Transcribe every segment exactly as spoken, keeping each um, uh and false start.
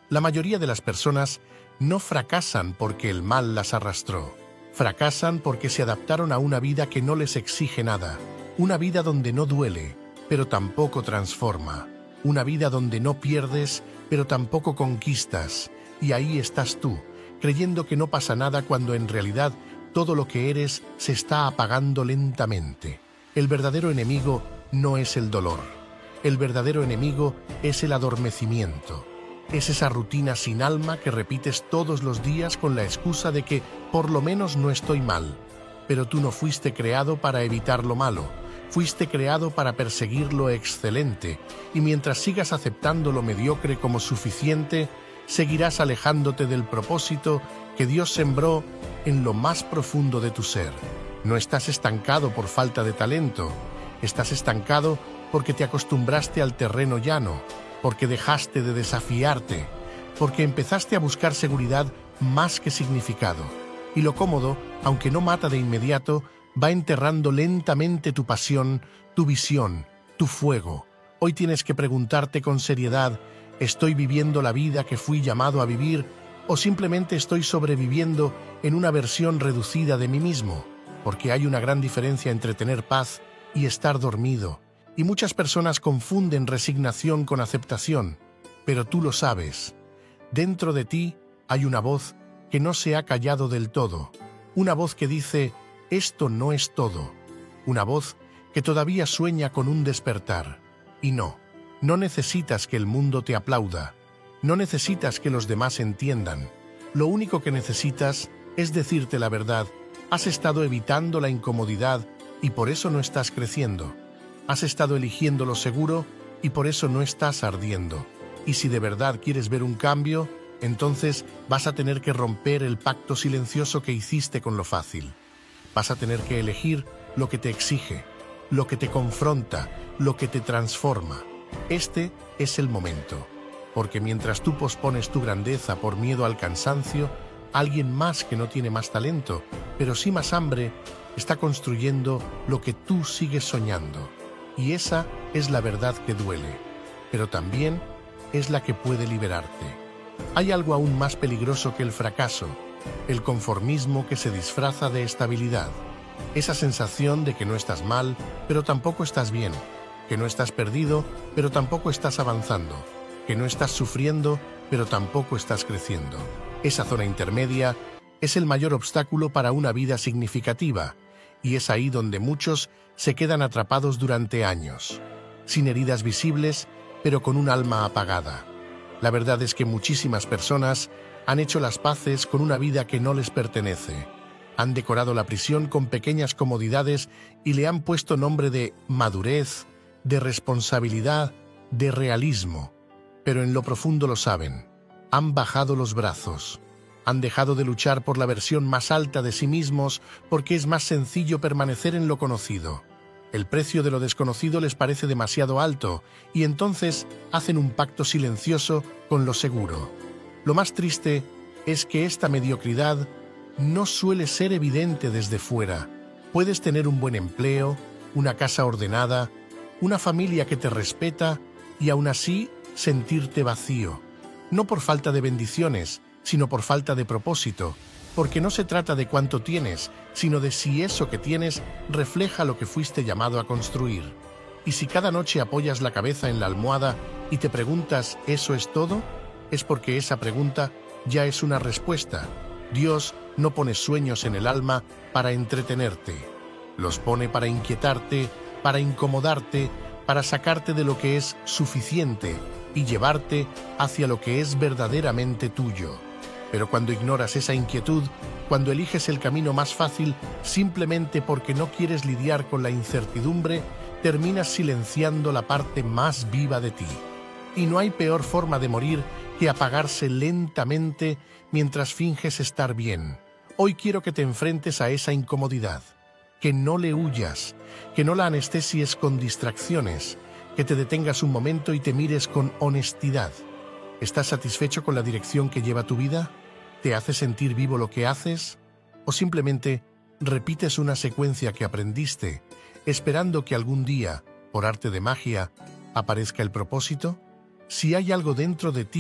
La mayoría de las personas no fracasan porque el mal las arrastró. Fracasan porque se adaptaron a una vida que no les exige nada, una vida donde no duele, pero tampoco transforma, una vida donde no pierdes, pero tampoco conquistas, y ahí estás tú, creyendo que no pasa nada cuando en realidad todo lo que eres se está apagando lentamente. El verdadero enemigo no es el dolor, el verdadero enemigo es el adormecimiento. Es esa rutina sin alma que repites todos los días con la excusa de que por lo menos no estoy mal. Pero tú no fuiste creado para evitar lo malo, fuiste creado para perseguir lo excelente, y mientras sigas aceptando lo mediocre como suficiente, seguirás alejándote del propósito que Dios sembró en lo más profundo de tu ser. No estás estancado por falta de talento, estás estancado porque te acostumbraste al terreno llano, porque dejaste de desafiarte, porque empezaste a buscar seguridad más que significado. Y lo cómodo, aunque no mata de inmediato, va enterrando lentamente tu pasión, tu visión, tu fuego. Hoy tienes que preguntarte con seriedad, ¿estoy viviendo la vida que fui llamado a vivir o simplemente estoy sobreviviendo en una versión reducida de mí mismo? Porque hay una gran diferencia entre tener paz y estar dormido. Y muchas personas confunden resignación con aceptación, pero tú lo sabes. Dentro de ti hay una voz que no se ha callado del todo, una voz que dice, esto no es todo, una voz que todavía sueña con un despertar. Y no, no necesitas que el mundo te aplauda, no necesitas que los demás entiendan. Lo único que necesitas es decirte la verdad. Has estado evitando la incomodidad y por eso no estás creciendo. Has estado eligiendo lo seguro y por eso no estás ardiendo. Y si de verdad quieres ver un cambio, entonces vas a tener que romper el pacto silencioso que hiciste con lo fácil. Vas a tener que elegir lo que te exige, lo que te confronta, lo que te transforma. Este es el momento, porque mientras tú pospones tu grandeza por miedo al cansancio, alguien más que no tiene más talento, pero sí más hambre, está construyendo lo que tú sigues soñando. Y esa es la verdad que duele, pero también es la que puede liberarte. Hay algo aún más peligroso que el fracaso, el conformismo que se disfraza de estabilidad. Esa sensación de que no estás mal, pero tampoco estás bien, que no estás perdido, pero tampoco estás avanzando, que no estás sufriendo, pero tampoco estás creciendo. Esa zona intermedia es el mayor obstáculo para una vida significativa, y es ahí donde muchos se quedan atrapados durante años, sin heridas visibles, pero con un alma apagada. La verdad es que muchísimas personas han hecho las paces con una vida que no les pertenece. Han decorado la prisión con pequeñas comodidades y le han puesto nombre de madurez, de responsabilidad, de realismo. Pero en lo profundo lo saben. Han bajado los brazos. Han dejado de luchar por la versión más alta de sí mismos porque es más sencillo permanecer en lo conocido. El precio de lo desconocido les parece demasiado alto y entonces hacen un pacto silencioso con lo seguro. Lo más triste es que esta mediocridad no suele ser evidente desde fuera. Puedes tener un buen empleo, una casa ordenada, una familia que te respeta y aún así sentirte vacío. No por falta de bendiciones, sino por falta de propósito, porque no se trata de cuánto tienes, sino de si eso que tienes refleja lo que fuiste llamado a construir. Y si cada noche apoyas la cabeza en la almohada y te preguntas ¿eso es todo?, es porque esa pregunta ya es una respuesta. Dios no pone sueños en el alma para entretenerte. Los pone para inquietarte, para incomodarte, para sacarte de lo que es suficiente y llevarte hacia lo que es verdaderamente tuyo. Pero cuando ignoras esa inquietud, cuando eliges el camino más fácil simplemente porque no quieres lidiar con la incertidumbre, terminas silenciando la parte más viva de ti. Y no hay peor forma de morir que apagarse lentamente mientras finges estar bien. Hoy quiero que te enfrentes a esa incomodidad, que no le huyas, que no la anestesies con distracciones, que te detengas un momento y te mires con honestidad. ¿Estás satisfecho con la dirección que lleva tu vida? ¿Te hace sentir vivo lo que haces? ¿O simplemente repites una secuencia que aprendiste, esperando que algún día, por arte de magia, aparezca el propósito? Si hay algo dentro de ti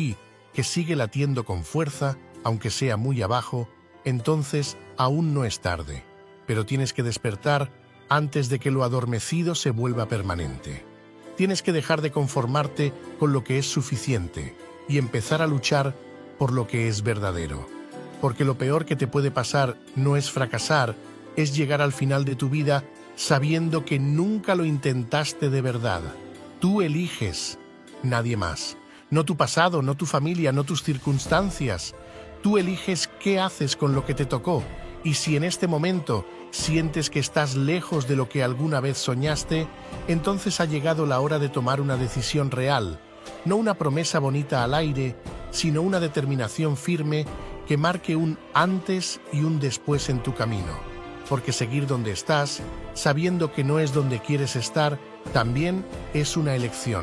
que sigue latiendo con fuerza, aunque sea muy abajo, entonces aún no es tarde, pero tienes que despertar antes de que lo adormecido se vuelva permanente. Tienes que dejar de conformarte con lo que es suficiente y empezar a luchar por lo que es verdadero. Porque lo peor que te puede pasar no es fracasar, es llegar al final de tu vida sabiendo que nunca lo intentaste de verdad. Tú eliges, nadie más. No tu pasado, no tu familia, no tus circunstancias. Tú eliges qué haces con lo que te tocó. Y si en este momento sientes que estás lejos de lo que alguna vez soñaste, entonces ha llegado la hora de tomar una decisión real. No una promesa bonita al aire, sino una determinación firme que marque un antes y un después en tu camino. Porque seguir donde estás, sabiendo que no es donde quieres estar, también es una elección.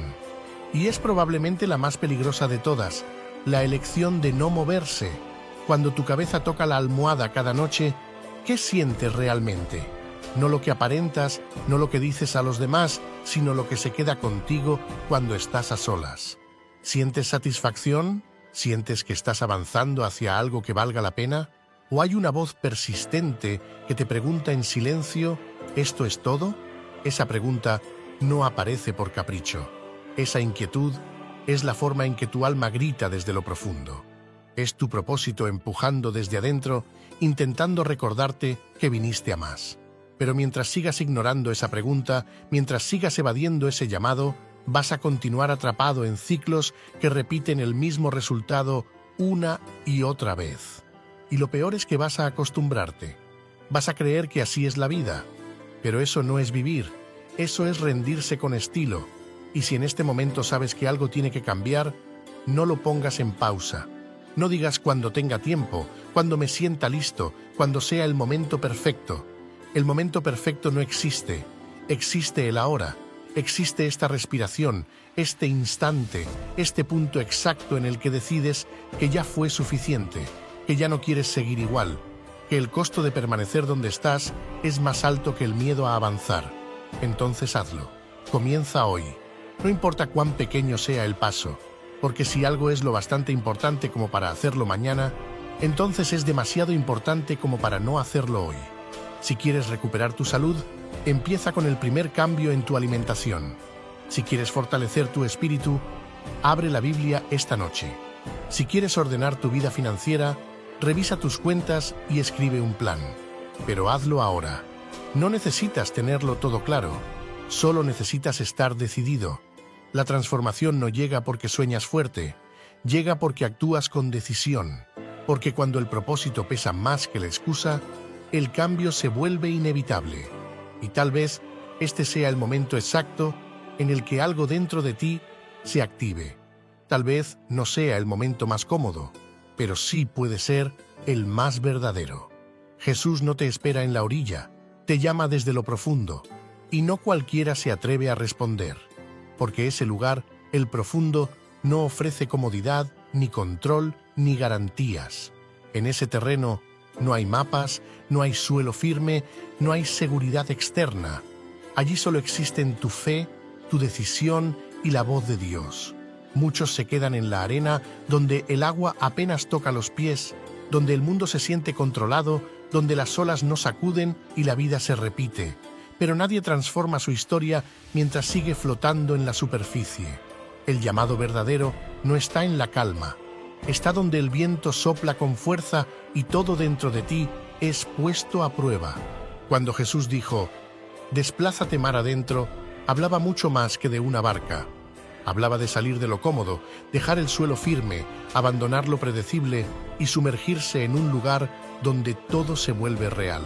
Y es probablemente la más peligrosa de todas, la elección de no moverse. Cuando tu cabeza toca la almohada cada noche, ¿qué sientes realmente? No lo que aparentas, no lo que dices a los demás, sino lo que se queda contigo cuando estás a solas. ¿Sientes satisfacción? ¿Sientes que estás avanzando hacia algo que valga la pena? ¿O hay una voz persistente que te pregunta en silencio, ¿esto es todo? Esa pregunta no aparece por capricho. Esa inquietud es la forma en que tu alma grita desde lo profundo. Es tu propósito empujando desde adentro, intentando recordarte que viniste a más. Pero mientras sigas ignorando esa pregunta, mientras sigas evadiendo ese llamado, vas a continuar atrapado en ciclos que repiten el mismo resultado una y otra vez. Y lo peor es que vas a acostumbrarte. Vas a creer que así es la vida. Pero eso no es vivir. Eso es rendirse con estilo. Y si en este momento sabes que algo tiene que cambiar, no lo pongas en pausa. No digas cuando tenga tiempo, cuando me sienta listo, cuando sea el momento perfecto. El momento perfecto no existe. Existe el ahora. Existe esta respiración, este instante, este punto exacto en el que decides que ya fue suficiente, que ya no quieres seguir igual, que el costo de permanecer donde estás es más alto que el miedo a avanzar. Entonces hazlo. Comienza hoy. No importa cuán pequeño sea el paso, porque si algo es lo bastante importante como para hacerlo mañana, entonces es demasiado importante como para no hacerlo hoy. Si quieres recuperar tu salud, empieza con el primer cambio en tu alimentación. Si quieres fortalecer tu espíritu, abre la Biblia esta noche. Si quieres ordenar tu vida financiera, revisa tus cuentas y escribe un plan. Pero hazlo ahora. No necesitas tenerlo todo claro, solo necesitas estar decidido. La transformación no llega porque sueñas fuerte, llega porque actúas con decisión, porque cuando el propósito pesa más que la excusa, el cambio se vuelve inevitable. Y tal vez este sea el momento exacto en el que algo dentro de ti se active. Tal vez no sea el momento más cómodo, pero sí puede ser el más verdadero. Jesús no te espera en la orilla, te llama desde lo profundo, y no cualquiera se atreve a responder, porque ese lugar, el profundo, no ofrece comodidad, ni control, ni garantías. En ese terreno no hay mapas, no hay suelo firme, no hay seguridad externa. Allí solo existen tu fe, tu decisión y la voz de Dios. Muchos se quedan en la arena donde el agua apenas toca los pies, donde el mundo se siente controlado, donde las olas no sacuden y la vida se repite. Pero nadie transforma su historia mientras sigue flotando en la superficie. El llamado verdadero no está en la calma. Está donde el viento sopla con fuerza y todo dentro de ti es puesto a prueba. Cuando Jesús dijo, «Desplázate mar adentro», hablaba mucho más que de una barca. Hablaba de salir de lo cómodo, dejar el suelo firme, abandonar lo predecible y sumergirse en un lugar donde todo se vuelve real.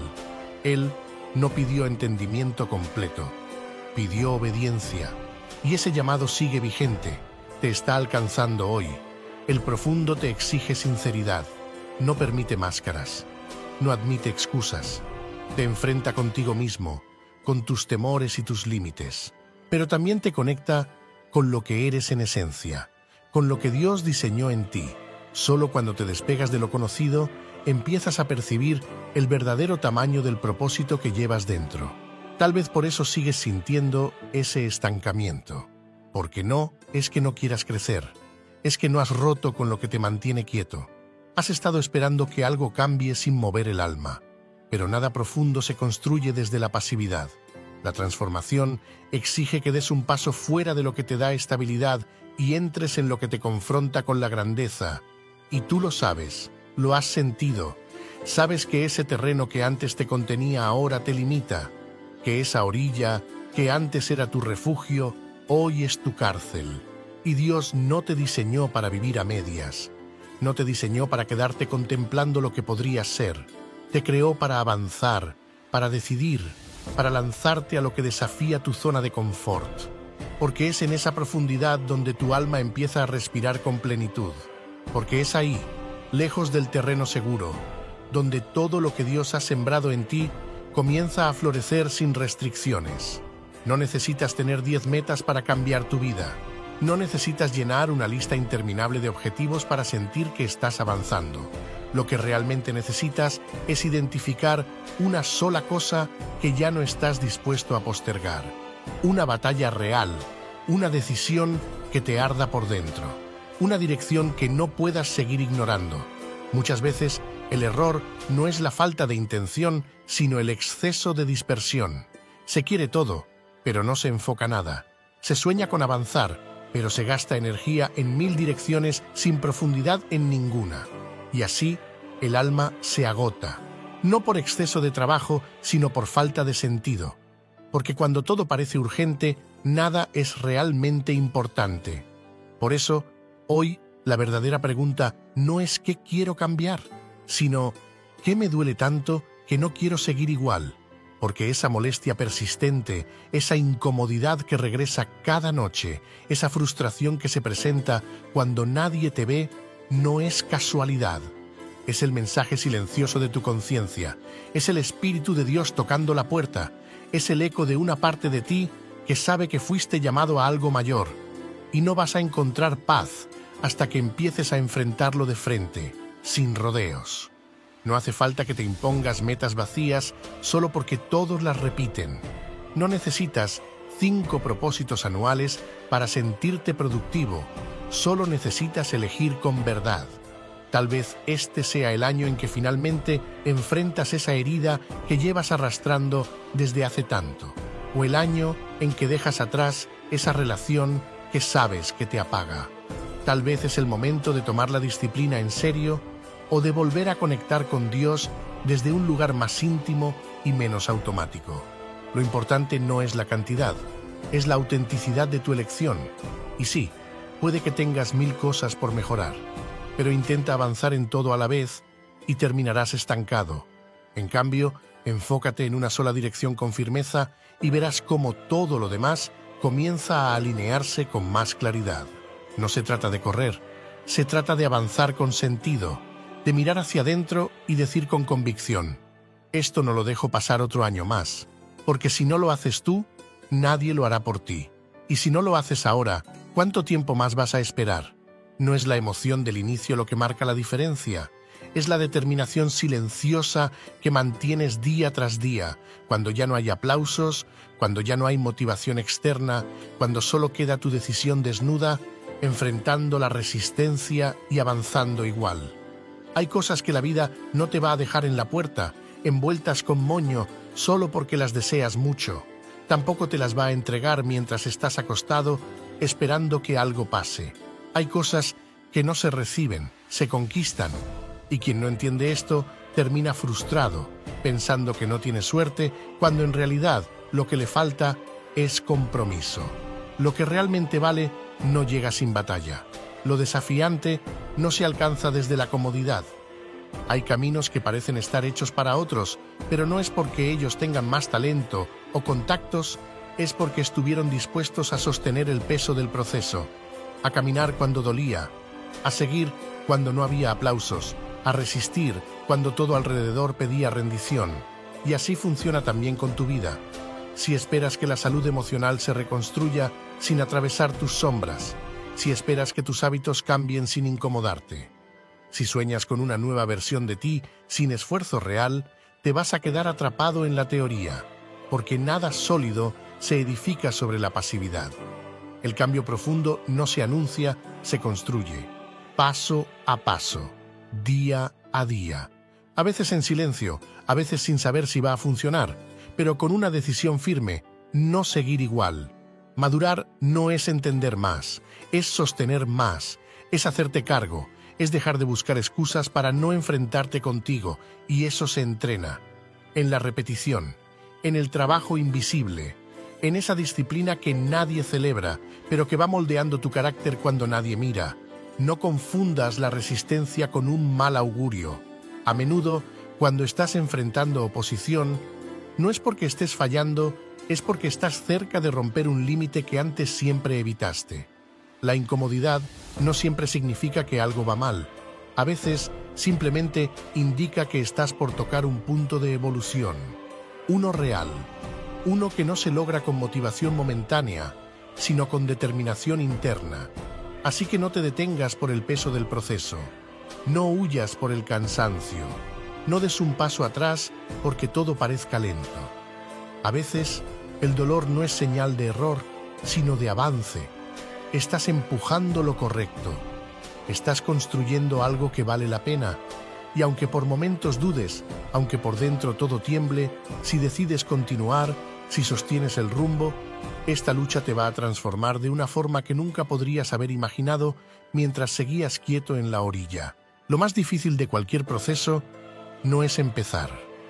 Él no pidió entendimiento completo, pidió obediencia. Y ese llamado sigue vigente, te está alcanzando hoy. El profundo te exige sinceridad, no permite máscaras, no admite excusas, te enfrenta contigo mismo, con tus temores y tus límites, pero también te conecta con lo que eres en esencia, con lo que Dios diseñó en ti. Solo cuando te despegas de lo conocido, empiezas a percibir el verdadero tamaño del propósito que llevas dentro. Tal vez por eso sigues sintiendo ese estancamiento, porque no es que no quieras crecer, es que no has roto con lo que te mantiene quieto. Has estado esperando que algo cambie sin mover el alma, pero nada profundo se construye desde la pasividad. La transformación exige que des un paso fuera de lo que te da estabilidad y entres en lo que te confronta con la grandeza. Y tú lo sabes, lo has sentido. Sabes que ese terreno que antes te contenía ahora te limita, que esa orilla que antes era tu refugio, hoy es tu cárcel. Y Dios no te diseñó para vivir a medias. No te diseñó para quedarte contemplando lo que podrías ser. Te creó para avanzar, para decidir, para lanzarte a lo que desafía tu zona de confort. Porque es en esa profundidad donde tu alma empieza a respirar con plenitud. Porque es ahí, lejos del terreno seguro, donde todo lo que Dios ha sembrado en ti comienza a florecer sin restricciones. No necesitas tener diez metas para cambiar tu vida. No necesitas llenar una lista interminable de objetivos para sentir que estás avanzando. Lo que realmente necesitas es identificar una sola cosa que ya no estás dispuesto a postergar. Una batalla real, una decisión que te arda por dentro, una dirección que no puedas seguir ignorando. Muchas veces el error no es la falta de intención, sino el exceso de dispersión. Se quiere todo, pero no se enfoca nada. Se sueña con avanzar, pero se gasta energía en mil direcciones sin profundidad en ninguna. Y así, el alma se agota, no por exceso de trabajo, sino por falta de sentido. Porque cuando todo parece urgente, nada es realmente importante. Por eso, hoy, la verdadera pregunta no es ¿qué quiero cambiar?, sino ¿qué me duele tanto que no quiero seguir igual? Porque esa molestia persistente, esa incomodidad que regresa cada noche, esa frustración que se presenta cuando nadie te ve, no es casualidad. Es el mensaje silencioso de tu conciencia, es el Espíritu de Dios tocando la puerta, es el eco de una parte de ti que sabe que fuiste llamado a algo mayor. Y no vas a encontrar paz hasta que empieces a enfrentarlo de frente, sin rodeos. No hace falta que te impongas metas vacías solo porque todos las repiten. No necesitas cinco propósitos anuales para sentirte productivo, solo necesitas elegir con verdad. Tal vez este sea el año en que finalmente enfrentas esa herida que llevas arrastrando desde hace tanto, o el año en que dejas atrás esa relación que sabes que te apaga. Tal vez es el momento de tomar la disciplina en serio o de volver a conectar con Dios desde un lugar más íntimo y menos automático. Lo importante no es la cantidad, es la autenticidad de tu elección. Y sí, puede que tengas mil cosas por mejorar, pero intenta avanzar en todo a la vez y terminarás estancado. En cambio, enfócate en una sola dirección con firmeza y verás cómo todo lo demás comienza a alinearse con más claridad. No se trata de correr, se trata de avanzar con sentido, de mirar hacia adentro y decir con convicción: esto no lo dejo pasar otro año más, porque si no lo haces tú, nadie lo hará por ti. Y si no lo haces ahora, ¿cuánto tiempo más vas a esperar? No es la emoción del inicio lo que marca la diferencia, es la determinación silenciosa que mantienes día tras día, cuando ya no hay aplausos, cuando ya no hay motivación externa, cuando solo queda tu decisión desnuda, enfrentando la resistencia y avanzando igual. Hay cosas que la vida no te va a dejar en la puerta, envueltas con moño, solo porque las deseas mucho. Tampoco te las va a entregar mientras estás acostado, esperando que algo pase. Hay cosas que no se reciben, se conquistan. Y quien no entiende esto, termina frustrado, pensando que no tiene suerte, cuando en realidad lo que le falta es compromiso. Lo que realmente vale no llega sin batalla. Lo desafiante no se alcanza desde la comodidad. Hay caminos que parecen estar hechos para otros, pero no es porque ellos tengan más talento o contactos, es porque estuvieron dispuestos a sostener el peso del proceso, a caminar cuando dolía, a seguir cuando no había aplausos, a resistir cuando todo alrededor pedía rendición. Y así funciona también con tu vida. Si esperas que la salud emocional se reconstruya sin atravesar tus sombras, si esperas que tus hábitos cambien sin incomodarte, si sueñas con una nueva versión de ti sin esfuerzo real, te vas a quedar atrapado en la teoría, porque nada sólido se edifica sobre la pasividad. El cambio profundo no se anuncia, se construye, paso a paso, día a día. A veces en silencio, a veces sin saber si va a funcionar, pero con una decisión firme, no seguir igual. Madurar no es entender más, es sostener más, es hacerte cargo, es dejar de buscar excusas para no enfrentarte contigo, y eso se entrena. En la repetición, en el trabajo invisible, en esa disciplina que nadie celebra, pero que va moldeando tu carácter cuando nadie mira. No confundas la resistencia con un mal augurio. A menudo, cuando estás enfrentando oposición, no es porque estés fallando, es porque estás cerca de romper un límite que antes siempre evitaste. La incomodidad no siempre significa que algo va mal. A veces, simplemente indica que estás por tocar un punto de evolución. Uno real. Uno que no se logra con motivación momentánea, sino con determinación interna. Así que no te detengas por el peso del proceso. No huyas por el cansancio. No des un paso atrás porque todo parezca lento. A veces, el dolor no es señal de error, sino de avance. Estás empujando lo correcto. Estás construyendo algo que vale la pena. Y aunque por momentos dudes, aunque por dentro todo tiemble, si decides continuar, si sostienes el rumbo, esta lucha te va a transformar de una forma que nunca podrías haber imaginado mientras seguías quieto en la orilla. Lo más difícil de cualquier proceso no es empezar,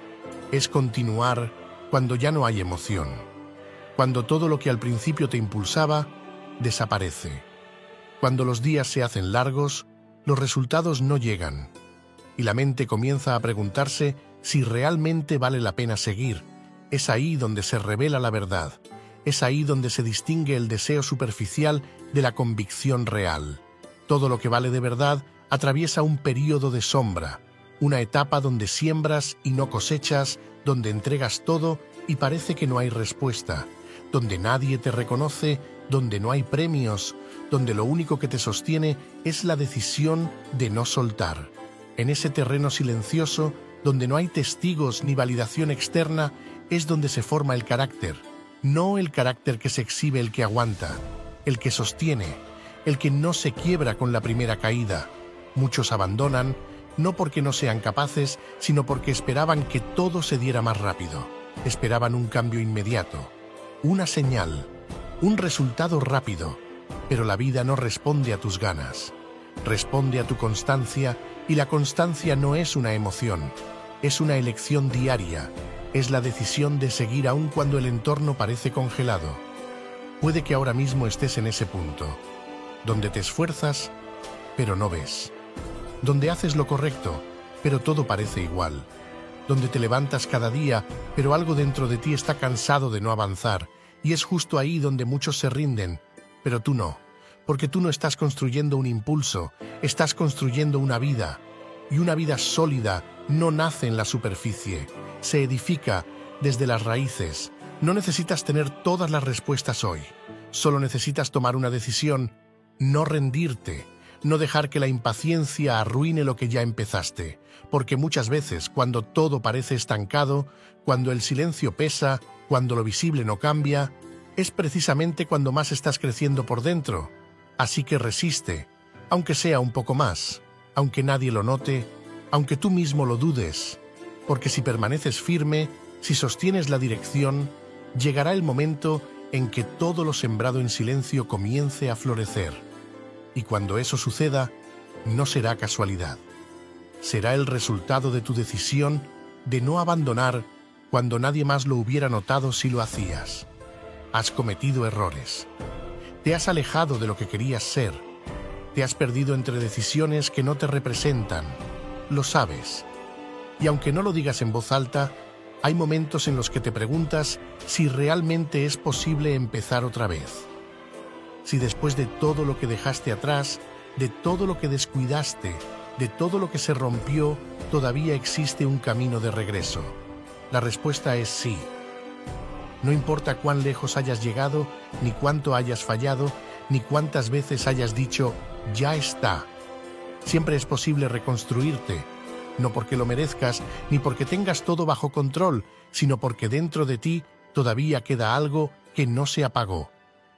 es continuar cuando ya no hay emoción, cuando todo lo que al principio te impulsaba desaparece, cuando los días se hacen largos, los resultados no llegan, y la mente comienza a preguntarse si realmente vale la pena seguir. Es ahí donde se revela la verdad, es ahí donde se distingue el deseo superficial de la convicción real. Todo lo que vale de verdad atraviesa un período de sombra, una etapa donde siembras y no cosechas, donde entregas todo y parece que no hay respuesta, donde nadie te reconoce, donde no hay premios, donde lo único que te sostiene es la decisión de no soltar. En ese terreno silencioso, donde no hay testigos ni validación externa, es donde se forma el carácter, no el carácter que se exhibe, el que aguanta, el que sostiene, el que no se quiebra con la primera caída. Muchos abandonan, no porque no sean capaces, sino porque esperaban que todo se diera más rápido. Esperaban un cambio inmediato, una señal, un resultado rápido, pero la vida no responde a tus ganas, responde a tu constancia, y la constancia no es una emoción, es una elección diaria. Es la decisión de seguir aun cuando el entorno parece congelado. Puede que ahora mismo estés en ese punto, donde te esfuerzas, pero no ves. Donde haces lo correcto, pero todo parece igual. Donde te levantas cada día, pero algo dentro de ti está cansado de no avanzar. Y es justo ahí donde muchos se rinden, pero tú no. Porque tú no estás construyendo un impulso, estás construyendo una vida. Y una vida sólida no nace en la superficie. Se edifica desde las raíces. No necesitas tener todas las respuestas hoy. Solo necesitas tomar una decisión, no rendirte, no dejar que la impaciencia arruine lo que ya empezaste. Porque muchas veces, cuando todo parece estancado, cuando el silencio pesa, cuando lo visible no cambia, es precisamente cuando más estás creciendo por dentro. Así que resiste, aunque sea un poco más, aunque nadie lo note, aunque tú mismo lo dudes. Porque si permaneces firme, si sostienes la dirección, llegará el momento en que todo lo sembrado en silencio comience a florecer. Y cuando eso suceda, no será casualidad. Será el resultado de tu decisión de no abandonar cuando nadie más lo hubiera notado si lo hacías. Has cometido errores. Te has alejado de lo que querías ser. Te has perdido entre decisiones que no te representan. Lo sabes. Y aunque no lo digas en voz alta, hay momentos en los que te preguntas si realmente es posible empezar otra vez. Si después de todo lo que dejaste atrás, de todo lo que descuidaste, de todo lo que se rompió, todavía existe un camino de regreso. La respuesta es sí. No importa cuán lejos hayas llegado, ni cuánto hayas fallado, ni cuántas veces hayas dicho, ya está. Siempre es posible reconstruirte, no porque lo merezcas, ni porque tengas todo bajo control, sino porque dentro de ti todavía queda algo que no se apagó.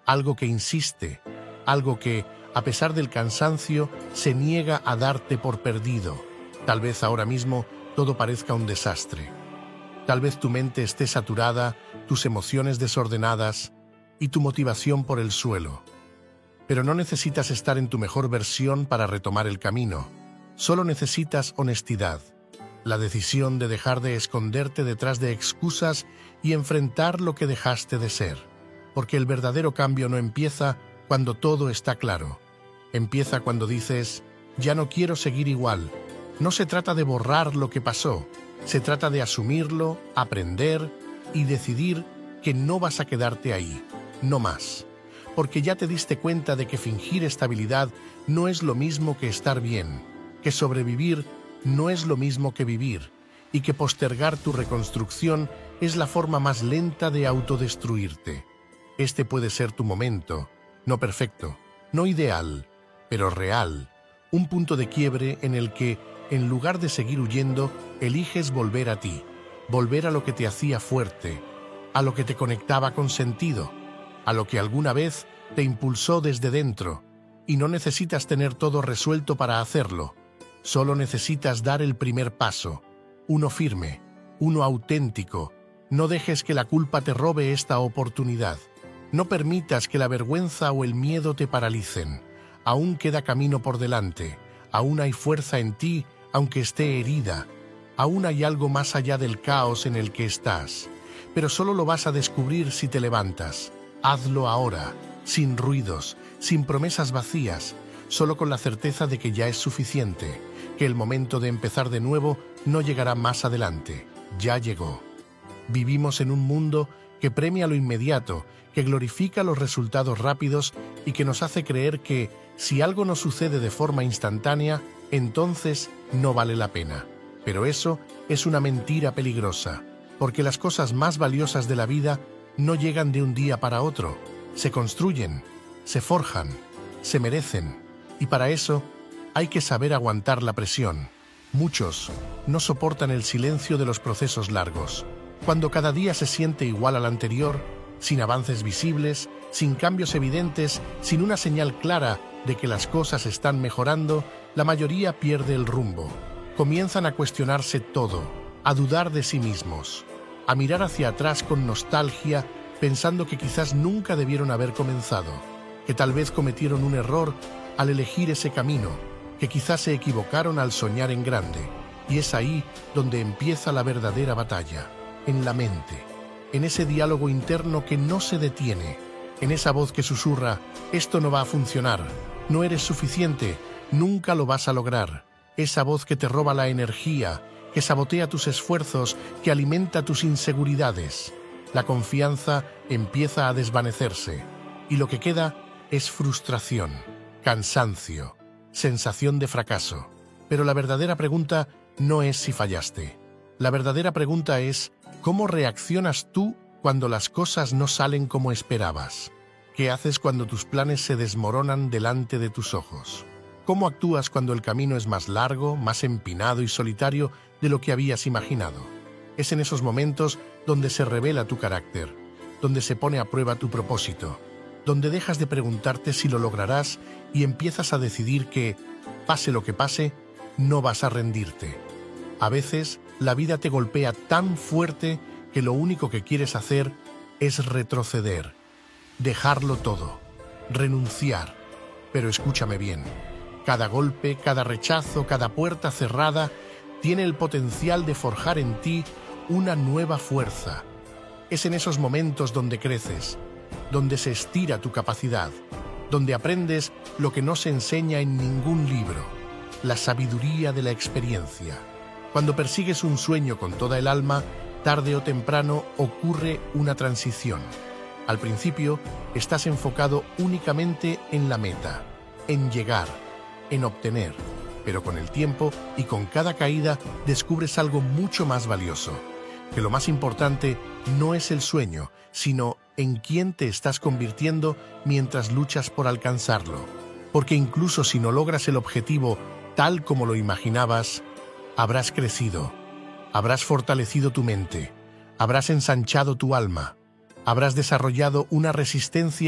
algo que insiste, algo que, a pesar del cansancio, se niega a darte por perdido. Tal vez ahora mismo todo parezca un desastre. Tal vez tu mente esté saturada, tus emociones desordenadas y tu motivación por el suelo. Pero no necesitas estar en tu mejor versión para retomar el camino. Solo necesitas honestidad, la decisión de dejar de esconderte detrás de excusas y enfrentar lo que dejaste de ser. Porque el verdadero cambio no empieza cuando todo está claro. Empieza cuando dices, ya no quiero seguir igual. No se trata de borrar lo que pasó, se trata de asumirlo, aprender y decidir que no vas a quedarte ahí, no más. Porque ya te diste cuenta de que fingir estabilidad no es lo mismo que estar bien, que sobrevivir no es lo mismo que vivir, y que postergar tu reconstrucción es la forma más lenta de autodestruirte. Este puede ser tu momento, no perfecto, no ideal, pero real, un punto de quiebre en el que, en lugar de seguir huyendo, eliges volver a ti, volver a lo que te hacía fuerte, a lo que te conectaba con sentido, a lo que alguna vez te impulsó desde dentro, y no necesitas tener todo resuelto para hacerlo. Solo necesitas dar el primer paso, uno firme, uno auténtico. No dejes que la culpa te robe esta oportunidad. No permitas que la vergüenza o el miedo te paralicen. Aún queda camino por delante, aún hay fuerza en ti, aunque esté herida. Aún hay algo más allá del caos en el que estás. Pero solo lo vas a descubrir si te levantas. Hazlo ahora, sin ruidos, sin promesas vacías, solo con la certeza de que ya es suficiente, que el momento de empezar de nuevo no llegará más adelante. Ya llegó. Vivimos en un mundo que premia lo inmediato, que glorifica los resultados rápidos y que nos hace creer que, si algo no sucede de forma instantánea, entonces no vale la pena. Pero eso es una mentira peligrosa, porque las cosas más valiosas de la vida no llegan de un día para otro. Se construyen, se forjan, se merecen, y para eso hay que saber aguantar la presión. Muchos no soportan el silencio de los procesos largos. Cuando cada día se siente igual al anterior, sin avances visibles, sin cambios evidentes, sin una señal clara de que las cosas están mejorando, la mayoría pierde el rumbo. Comienzan a cuestionarse todo, a dudar de sí mismos, a mirar hacia atrás con nostalgia, pensando que quizás nunca debieron haber comenzado, que tal vez cometieron un error al elegir ese camino, que quizás se equivocaron al soñar en grande. Y es ahí donde empieza la verdadera batalla, en la mente, en ese diálogo interno que no se detiene, en esa voz que susurra, esto no va a funcionar, no eres suficiente, nunca lo vas a lograr. Esa voz que te roba la energía, que sabotea tus esfuerzos, que alimenta tus inseguridades. La confianza empieza a desvanecerse y lo que queda es frustración, cansancio, sensación de fracaso. Pero la verdadera pregunta no es si fallaste. La verdadera pregunta es, ¿cómo reaccionas tú cuando las cosas no salen como esperabas? ¿Qué haces cuando tus planes se desmoronan delante de tus ojos? ¿Cómo actúas cuando el camino es más largo, más empinado y solitario de lo que habías imaginado? Es en esos momentos donde se revela tu carácter, donde se pone a prueba tu propósito, donde dejas de preguntarte si lo lograrás y empiezas a decidir que, pase lo que pase, no vas a rendirte. A veces, la vida te golpea tan fuerte que lo único que quieres hacer es retroceder, dejarlo todo, renunciar. Pero escúchame bien, cada golpe, cada rechazo, cada puerta cerrada tiene el potencial de forjar en ti una nueva fuerza. Es en esos momentos donde creces, donde se estira tu capacidad, donde aprendes lo que no se enseña en ningún libro, la sabiduría de la experiencia. Cuando persigues un sueño con toda el alma, tarde o temprano ocurre una transición. Al principio, estás enfocado únicamente en la meta, en llegar, en obtener, pero con el tiempo y con cada caída descubres algo mucho más valioso, que lo más importante no es el sueño, sino en quién te estás convirtiendo mientras luchas por alcanzarlo. Porque incluso si no logras el objetivo tal como lo imaginabas, habrás crecido, habrás fortalecido tu mente, habrás ensanchado tu alma, habrás desarrollado una resistencia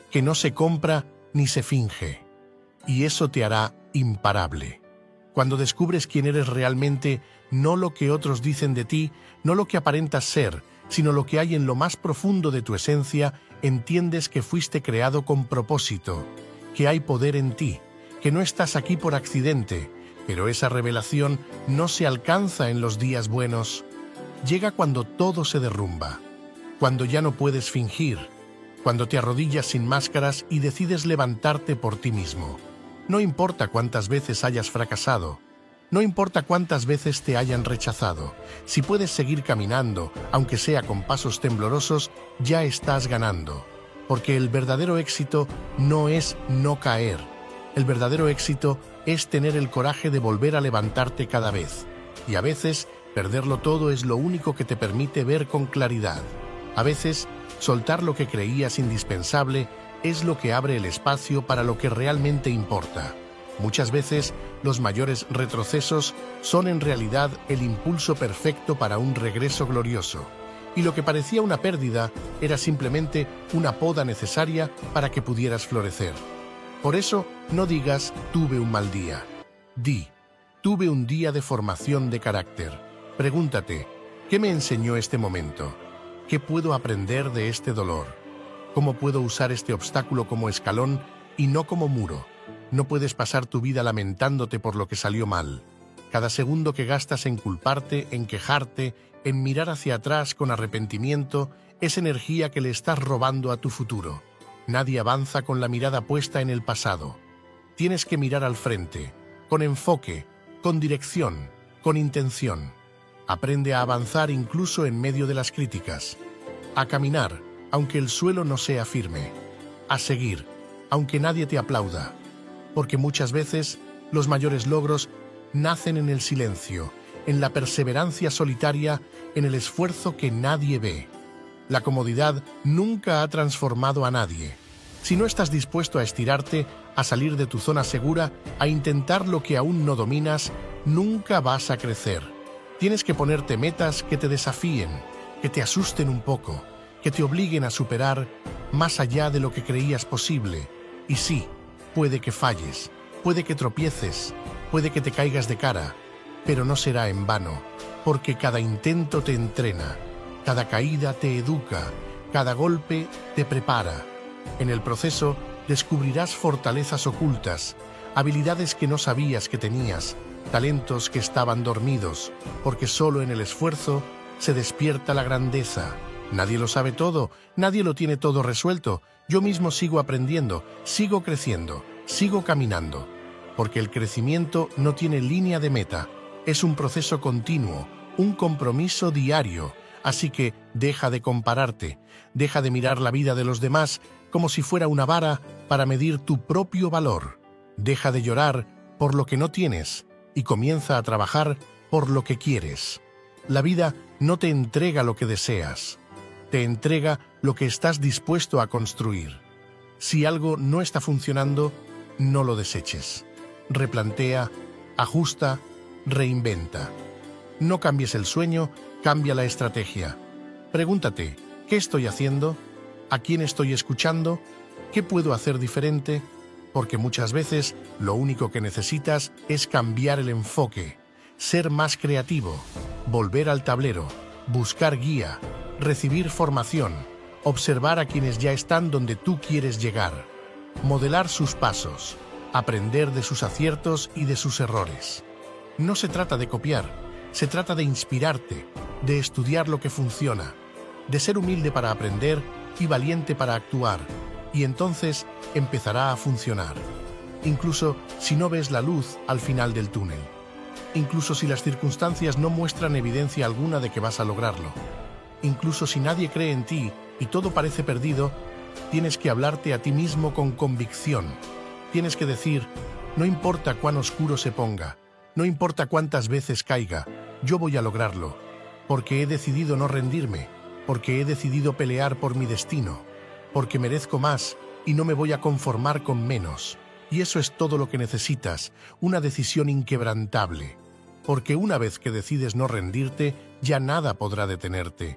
que no se compra ni se finge. Y eso te hará imparable. Cuando descubres quién eres realmente, no lo que otros dicen de ti, no lo que aparentas ser, sino lo que hay en lo más profundo de tu esencia, entiendes que fuiste creado con propósito, que hay poder en ti, que no estás aquí por accidente, pero esa revelación no se alcanza en los días buenos. Llega cuando todo se derrumba, cuando ya no puedes fingir, cuando te arrodillas sin máscaras y decides levantarte por ti mismo. No importa cuántas veces hayas fracasado, no importa cuántas veces te hayan rechazado, si puedes seguir caminando, aunque sea con pasos temblorosos, ya estás ganando. Porque el verdadero éxito no es no caer. El verdadero éxito es tener el coraje de volver a levantarte cada vez. Y a veces, perderlo todo es lo único que te permite ver con claridad. A veces, soltar lo que creías indispensable es lo que abre el espacio para lo que realmente importa. Muchas veces, los mayores retrocesos son en realidad el impulso perfecto para un regreso glorioso. Y lo que parecía una pérdida era simplemente una poda necesaria para que pudieras florecer. Por eso, no digas «tuve un mal día». Di «tuve un día de formación de carácter». Pregúntate «¿qué me enseñó este momento? ¿Qué puedo aprender de este dolor? ¿Cómo puedo usar este obstáculo como escalón y no como muro?» No puedes pasar tu vida lamentándote por lo que salió mal. Cada segundo que gastas en culparte, en quejarte, en mirar hacia atrás con arrepentimiento, es energía que le estás robando a tu futuro. Nadie avanza con la mirada puesta en el pasado. Tienes que mirar al frente, con enfoque, con dirección, con intención. Aprende a avanzar incluso en medio de las críticas. A caminar, aunque el suelo no sea firme. A seguir, aunque nadie te aplauda. Porque muchas veces los mayores logros nacen en el silencio, en la perseverancia solitaria, en el esfuerzo que nadie ve. La comodidad nunca ha transformado a nadie. Si no estás dispuesto a estirarte, a salir de tu zona segura, a intentar lo que aún no dominas, nunca vas a crecer. Tienes que ponerte metas que te desafíen, que te asusten un poco, que te obliguen a superar más allá de lo que creías posible. Y sí, puede que falles, puede que tropieces, puede que te caigas de cara, pero no será en vano, porque cada intento te entrena, cada caída te educa, cada golpe te prepara. En el proceso descubrirás fortalezas ocultas, habilidades que no sabías que tenías, talentos que estaban dormidos, porque solo en el esfuerzo se despierta la grandeza. Nadie lo sabe todo, nadie lo tiene todo resuelto. Yo mismo sigo aprendiendo, sigo creciendo, sigo caminando. Porque el crecimiento no tiene línea de meta, es un proceso continuo, un compromiso diario. Así que deja de compararte, deja de mirar la vida de los demás como si fuera una vara para medir tu propio valor. Deja de llorar por lo que no tienes y comienza a trabajar por lo que quieres. La vida no te entrega lo que deseas. Te entrega lo que estás dispuesto a construir. Si algo no está funcionando, no lo deseches. Replantea, ajusta, reinventa. No cambies el sueño, cambia la estrategia. Pregúntate, ¿qué estoy haciendo? ¿A quién estoy escuchando? ¿Qué puedo hacer diferente? Porque muchas veces lo único que necesitas es cambiar el enfoque, ser más creativo, volver al tablero, buscar guía, recibir formación, observar a quienes ya están donde tú quieres llegar, modelar sus pasos, aprender de sus aciertos y de sus errores. No se trata de copiar, se trata de inspirarte, de estudiar lo que funciona, de ser humilde para aprender y valiente para actuar, y entonces empezará a funcionar. Incluso si no ves la luz al final del túnel. Incluso si las circunstancias no muestran evidencia alguna de que vas a lograrlo. Incluso si nadie cree en ti y todo parece perdido, tienes que hablarte a ti mismo con convicción. Tienes que decir, no importa cuán oscuro se ponga, no importa cuántas veces caiga, yo voy a lograrlo, porque he decidido no rendirme, porque he decidido pelear por mi destino, porque merezco más y no me voy a conformar con menos. Y eso es todo lo que necesitas, una decisión inquebrantable. Porque una vez que decides no rendirte, ya nada podrá detenerte.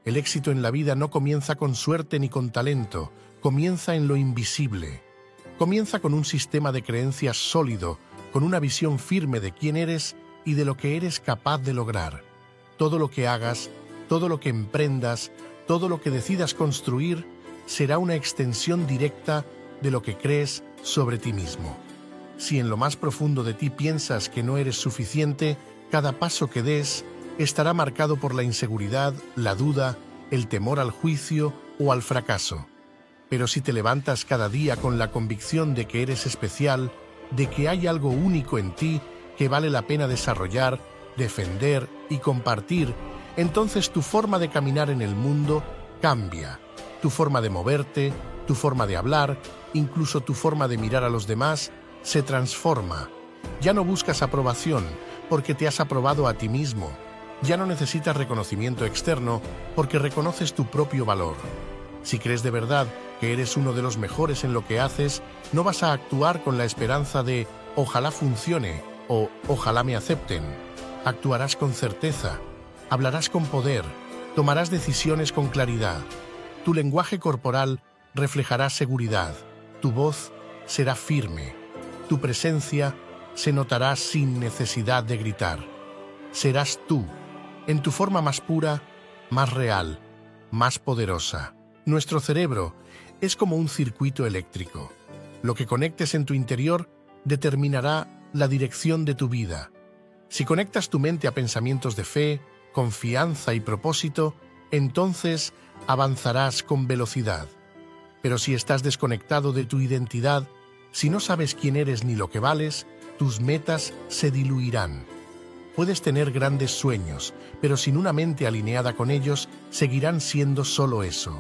El éxito en la vida no comienza con suerte ni con talento, comienza en lo invisible. Comienza con un sistema de creencias sólido, con una visión firme de quién eres y de lo que eres capaz de lograr. Todo lo que hagas, todo lo que emprendas, todo lo que decidas construir, será una extensión directa de lo que crees sobre ti mismo. Si en lo más profundo de ti piensas que no eres suficiente, cada paso que des estará marcado por la inseguridad, la duda, el temor al juicio o al fracaso. Pero si te levantas cada día con la convicción de que eres especial, de que hay algo único en ti que vale la pena desarrollar, defender y compartir, entonces tu forma de caminar en el mundo cambia. Tu forma de moverte, tu forma de hablar, incluso tu forma de mirar a los demás, se transforma. Ya no buscas aprobación porque te has aprobado a ti mismo. Ya no necesitas reconocimiento externo porque reconoces tu propio valor. Si crees de verdad que eres uno de los mejores en lo que haces, no vas a actuar con la esperanza de ojalá funcione o ojalá me acepten. Actuarás con certeza, hablarás con poder, tomarás decisiones con claridad. Tu lenguaje corporal reflejará seguridad, tu voz será firme, tu presencia se notará sin necesidad de gritar. Serás tú, en tu forma más pura, más real, más poderosa. Nuestro cerebro es como un circuito eléctrico. Lo que conectes en tu interior determinará la dirección de tu vida. Si conectas tu mente a pensamientos de fe, confianza y propósito, entonces avanzarás con velocidad. Pero si estás desconectado de tu identidad, si no sabes quién eres ni lo que vales, tus metas se diluirán. Puedes tener grandes sueños, pero sin una mente alineada con ellos, seguirán siendo solo eso.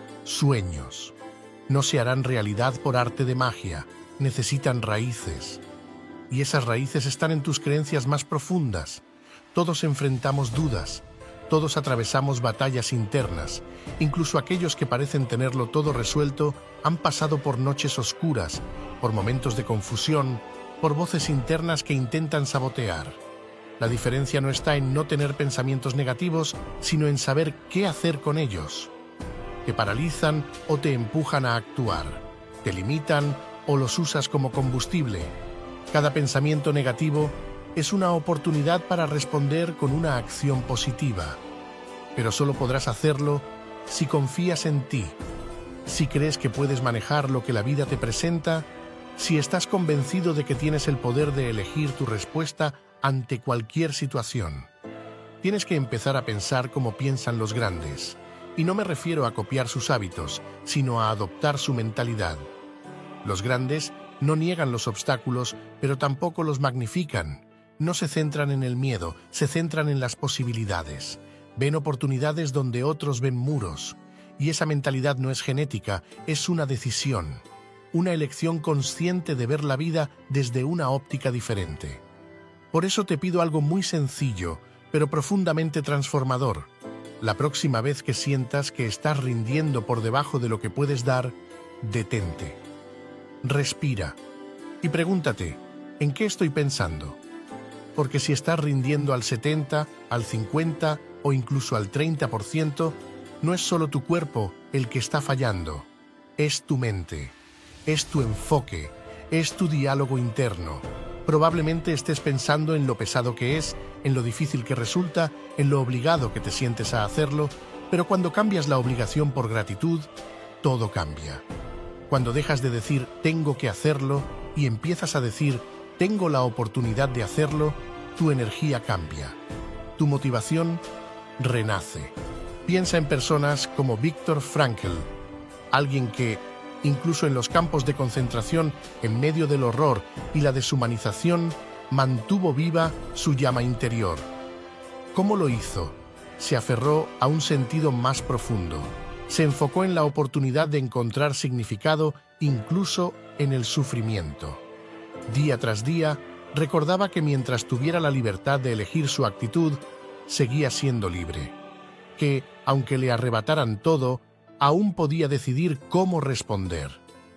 Sueños. No se harán realidad por arte de magia, necesitan raíces. Y esas raíces están en tus creencias más profundas. Todos enfrentamos dudas, todos atravesamos batallas internas. Incluso aquellos que parecen tenerlo todo resuelto han pasado por noches oscuras, por momentos de confusión, por voces internas que intentan sabotear. La diferencia no está en no tener pensamientos negativos, sino en saber qué hacer con ellos. Te paralizan o te empujan a actuar. Te limitan o los usas como combustible. Cada pensamiento negativo es una oportunidad para responder con una acción positiva. Pero solo podrás hacerlo si confías en ti, si crees que puedes manejar lo que la vida te presenta, si estás convencido de que tienes el poder de elegir tu respuesta ante cualquier situación. Tienes que empezar a pensar como piensan los grandes. Y no me refiero a copiar sus hábitos, sino a adoptar su mentalidad. Los grandes no niegan los obstáculos, pero tampoco los magnifican. No se centran en el miedo, se centran en las posibilidades. Ven oportunidades donde otros ven muros. Y esa mentalidad no es genética, es una decisión. Una elección consciente de ver la vida desde una óptica diferente. Por eso te pido algo muy sencillo, pero profundamente transformador. La próxima vez que sientas que estás rindiendo por debajo de lo que puedes dar, detente. Respira y pregúntate, ¿en qué estoy pensando? Porque si estás rindiendo al setenta, al cincuenta o incluso al treinta por ciento, no es solo tu cuerpo el que está fallando, es tu mente, es tu enfoque, es tu diálogo interno. Probablemente estés pensando en lo pesado que es, en lo difícil que resulta, en lo obligado que te sientes a hacerlo, pero cuando cambias la obligación por gratitud, todo cambia. Cuando dejas de decir tengo que hacerlo y empiezas a decir tengo la oportunidad de hacerlo, tu energía cambia. Tu motivación renace. Piensa en personas como Viktor Frankl, alguien que, incluso en los campos de concentración, en medio del horror y la deshumanización, mantuvo viva su llama interior. ¿Cómo lo hizo? Se aferró a un sentido más profundo. Se enfocó en la oportunidad de encontrar significado incluso en el sufrimiento. Día tras día, recordaba que mientras tuviera la libertad de elegir su actitud, seguía siendo libre. Que, aunque le arrebataran todo, aún podía decidir cómo responder.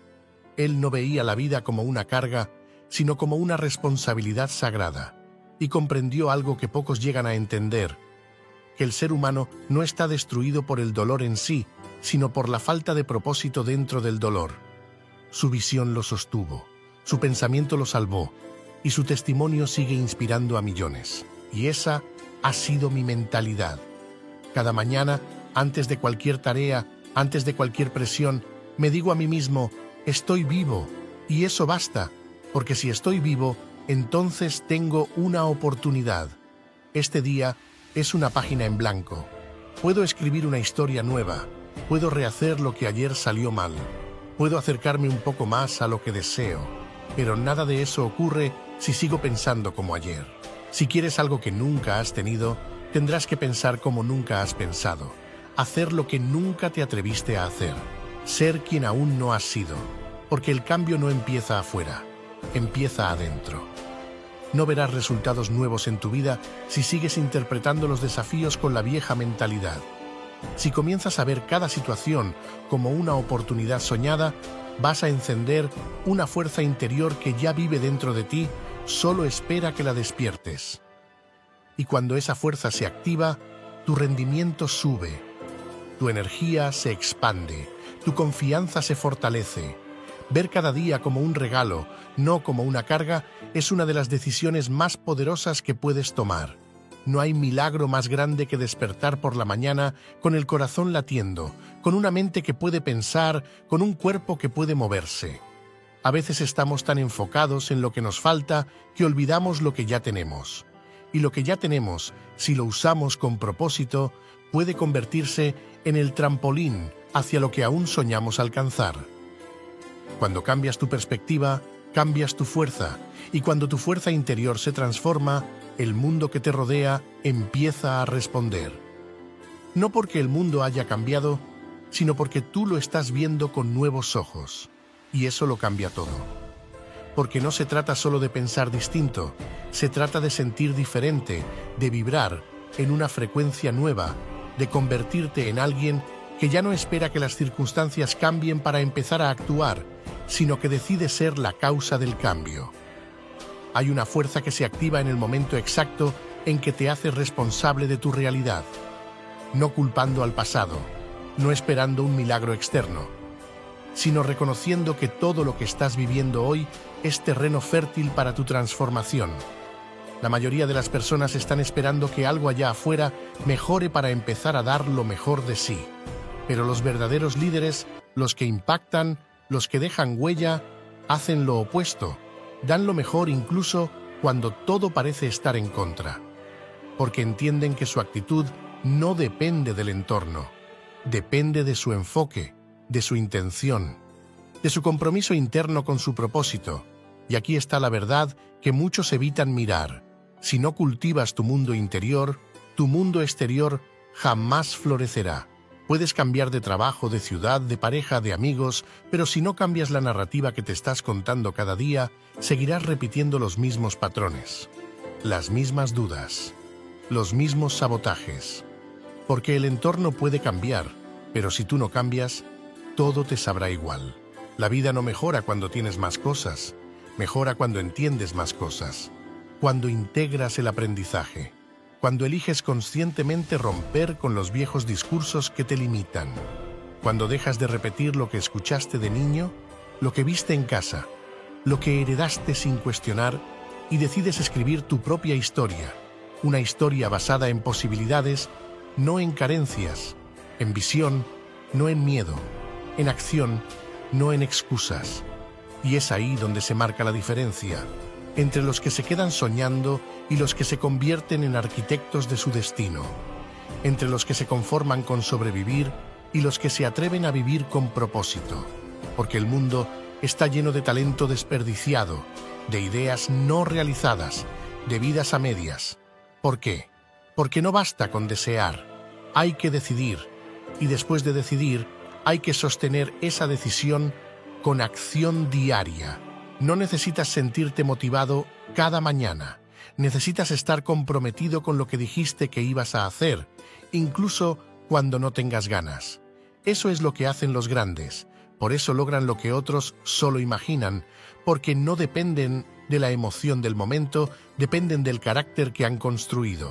Él no veía la vida como una carga, sino como una responsabilidad sagrada, y comprendió algo que pocos llegan a entender. que el ser humano no está destruido por el dolor en sí, sino por la falta de propósito dentro del dolor. Su visión lo sostuvo, su pensamiento lo salvó, y su testimonio sigue inspirando a millones. Y esa ha sido mi mentalidad. Cada mañana, antes de cualquier tarea, antes de cualquier presión, me digo a mí mismo, estoy vivo, y eso basta, porque si estoy vivo, entonces tengo una oportunidad. Este día es una página en blanco. Puedo escribir una historia nueva, puedo rehacer lo que ayer salió mal, puedo acercarme un poco más a lo que deseo, pero nada de eso ocurre si sigo pensando como ayer. Si quieres algo que nunca has tenido, tendrás que pensar como nunca has pensado, hacer lo que nunca te atreviste a hacer, ser quien aún no has sido, porque el cambio no empieza afuera, empieza adentro. No verás resultados nuevos en tu vida si sigues interpretando los desafíos con la vieja mentalidad. Si comienzas a ver cada situación como una oportunidad soñada, vas a encender una fuerza interior que ya vive dentro de ti, solo espera que la despiertes. Y cuando esa fuerza se activa, tu rendimiento sube, tu energía se expande, tu confianza se fortalece. Ver cada día como un regalo, no como una carga, es una de las decisiones más poderosas que puedes tomar. No hay milagro más grande que despertar por la mañana con el corazón latiendo, con una mente que puede pensar, con un cuerpo que puede moverse. A veces estamos tan enfocados en lo que nos falta que olvidamos lo que ya tenemos. Y lo que ya tenemos, si lo usamos con propósito, puede convertirse en el trampolín hacia lo que aún soñamos alcanzar. Cuando cambias tu perspectiva, cambias tu fuerza, y cuando tu fuerza interior se transforma, el mundo que te rodea empieza a responder. No porque el mundo haya cambiado, sino porque tú lo estás viendo con nuevos ojos, y eso lo cambia todo. Porque no se trata solo de pensar distinto, se trata de sentir diferente, de vibrar en una frecuencia nueva, de convertirte en alguien que ya no espera que las circunstancias cambien para empezar a actuar, sino que decide ser la causa del cambio. Hay una fuerza que se activa en el momento exacto en que te haces responsable de tu realidad, no culpando al pasado, no esperando un milagro externo, sino reconociendo que todo lo que estás viviendo hoy es terreno fértil para tu transformación. La mayoría de las personas están esperando que algo allá afuera mejore para empezar a dar lo mejor de sí. Pero los verdaderos líderes, los que impactan, los que dejan huella, hacen lo opuesto, dan lo mejor incluso cuando todo parece estar en contra, porque entienden que su actitud no depende del entorno, depende de su enfoque, de su intención, de su compromiso interno con su propósito. Y aquí está la verdad que muchos evitan mirar. Si no cultivas tu mundo interior, tu mundo exterior jamás florecerá. Puedes cambiar de trabajo, de ciudad, de pareja, de amigos, pero si no cambias la narrativa que te estás contando cada día, seguirás repitiendo los mismos patrones, las mismas dudas, los mismos sabotajes. Porque el entorno puede cambiar, pero si tú no cambias, todo te sabrá igual. La vida no mejora cuando tienes más cosas, mejora cuando entiendes más cosas, cuando integras el aprendizaje, cuando eliges conscientemente romper con los viejos discursos que te limitan, cuando dejas de repetir lo que escuchaste de niño, lo que viste en casa, lo que heredaste sin cuestionar y decides escribir tu propia historia, una historia basada en posibilidades, no en carencias, en visión, no en miedo, en acción, no en excusas. Y es ahí donde se marca la diferencia entre los que se quedan soñando y los que se convierten en arquitectos de su destino, entre los que se conforman con sobrevivir y los que se atreven a vivir con propósito, porque el mundo está lleno de talento desperdiciado, de ideas no realizadas, de vidas a medias. ¿Por qué? Porque no basta con desear, hay que decidir, y después de decidir, hay que sostener esa decisión con acción diaria. No necesitas sentirte motivado cada mañana. Necesitas estar comprometido con lo que dijiste que ibas a hacer, incluso cuando no tengas ganas. Eso es lo que hacen los grandes. Por eso logran lo que otros solo imaginan, porque no dependen de la emoción del momento, dependen del carácter que han construido.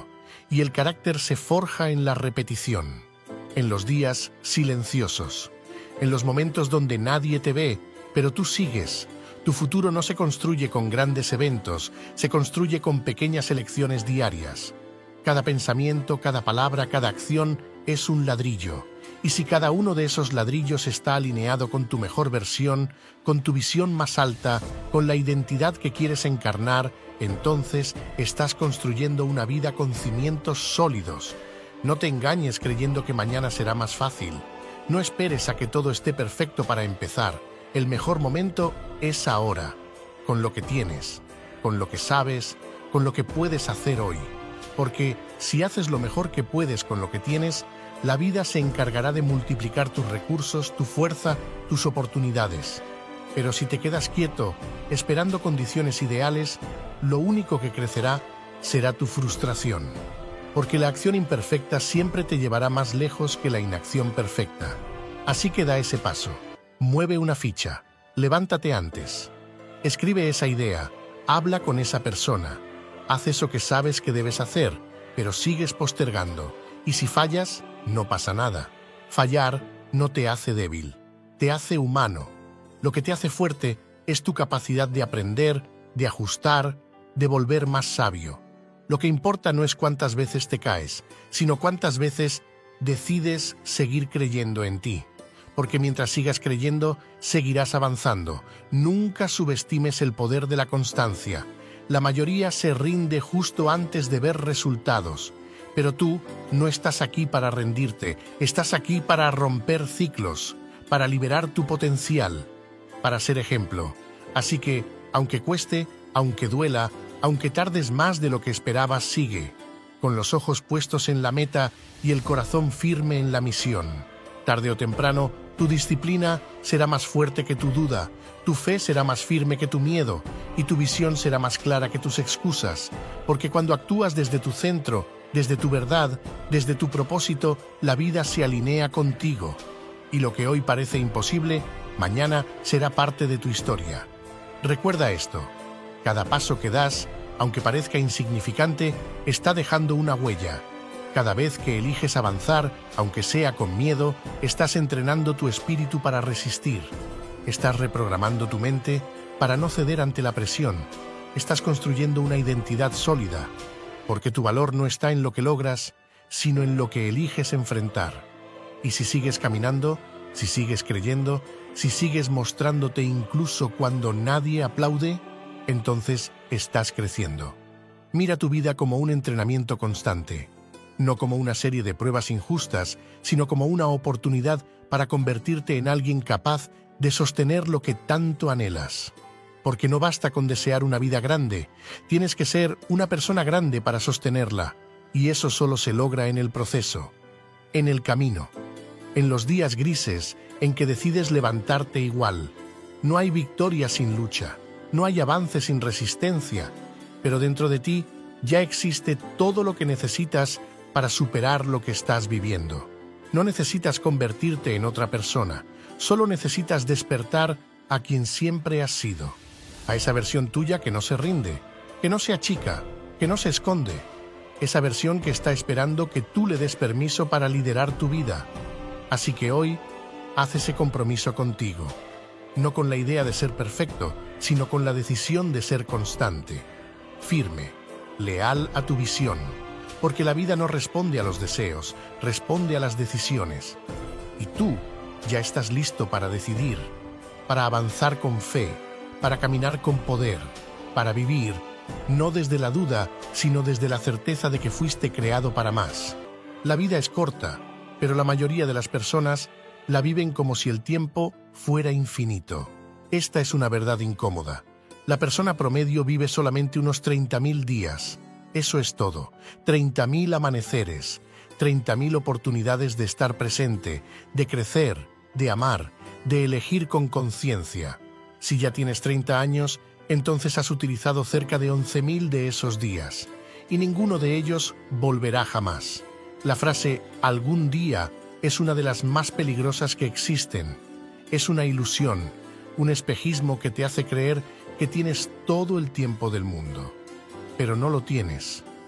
y el carácter se forja en la repetición, en los días silenciosos, en los momentos donde nadie te ve, pero tú sigues. Tu futuro no se construye con grandes eventos, se construye con pequeñas elecciones diarias. Cada pensamiento, cada palabra, cada acción es un ladrillo. Y si cada uno de esos ladrillos está alineado con tu mejor versión, con tu visión más alta, con la identidad que quieres encarnar, entonces estás construyendo una vida con cimientos sólidos. No te engañes creyendo que mañana será más fácil. No esperes a que todo esté perfecto para empezar. El mejor momento es ahora, con lo que tienes, con lo que sabes, con lo que puedes hacer hoy. Porque si haces lo mejor que puedes con lo que tienes, la vida se encargará de multiplicar tus recursos, tu fuerza, tus oportunidades. Pero si te quedas quieto, esperando condiciones ideales, lo único que crecerá será tu frustración. Porque la acción imperfecta siempre te llevará más lejos que la inacción perfecta. Así que da ese paso. Mueve una ficha. Levántate antes. Escribe esa idea. Habla con esa persona. Haz eso que sabes que debes hacer, pero sigues postergando. Y si fallas, no pasa nada. Fallar no te hace débil, te hace humano. Lo que te hace fuerte es tu capacidad de aprender, de ajustar, de volver más sabio. Lo que importa no es cuántas veces te caes, sino cuántas veces decides seguir creyendo en ti. Porque mientras sigas creyendo, seguirás avanzando. Nunca subestimes el poder de la constancia. La mayoría se rinde justo antes de ver resultados. Pero tú no estás aquí para rendirte, estás aquí para romper ciclos, para liberar tu potencial, para ser ejemplo. Así que, aunque cueste, aunque duela, aunque tardes más de lo que esperabas, sigue, con los ojos puestos en la meta y el corazón firme en la misión. Tarde o temprano, tu disciplina será más fuerte que tu duda, tu fe será más firme que tu miedo y tu visión será más clara que tus excusas, porque cuando actúas desde tu centro, desde tu verdad, desde tu propósito, la vida se alinea contigo. Y lo que hoy parece imposible, mañana será parte de tu historia. Recuerda esto, cada paso que das, aunque parezca insignificante, está dejando una huella. Cada vez que eliges avanzar, aunque sea con miedo, estás entrenando tu espíritu para resistir. Estás reprogramando tu mente para no ceder ante la presión. Estás construyendo una identidad sólida, porque tu valor no está en lo que logras, sino en lo que eliges enfrentar. Y si sigues caminando, si sigues creyendo, si sigues mostrándote incluso cuando nadie aplaude, entonces estás creciendo. Mira tu vida como un entrenamiento constante, no como una serie de pruebas injustas, sino como una oportunidad para convertirte en alguien capaz de sostener lo que tanto anhelas. Porque no basta con desear una vida grande, tienes que ser una persona grande para sostenerla, y eso solo se logra en el proceso, en el camino, en los días grises en que decides levantarte igual. No hay victoria sin lucha, no hay avance sin resistencia, pero dentro de ti ya existe todo lo que necesitas para superar lo que estás viviendo. No necesitas convertirte en otra persona, solo necesitas despertar a quien siempre has sido. A esa versión tuya que no se rinde, que no se achica, que no se esconde. Esa versión que está esperando que tú le des permiso para liderar tu vida. Así que hoy, haz ese compromiso contigo. No con la idea de ser perfecto, sino con la decisión de ser constante. Firme, leal a tu visión. Porque la vida no responde a los deseos, responde a las decisiones. Y tú ya estás listo para decidir, para avanzar con fe, para caminar con poder, para vivir, no desde la duda, sino desde la certeza de que fuiste creado para más. La vida es corta, pero la mayoría de las personas la viven como si el tiempo fuera infinito. Esta es una verdad incómoda. La persona promedio vive solamente unos treinta mil días. Eso es todo. treinta mil amaneceres, treinta mil oportunidades de estar presente, de crecer, de amar, de elegir con conciencia. Si ya tienes treinta años, entonces has utilizado cerca de once mil de esos días, y ninguno de ellos volverá jamás. La frase «algún día» es una de las más peligrosas que existen. Es una ilusión, un espejismo que te hace creer que tienes todo el tiempo del mundo. Pero no lo tienes.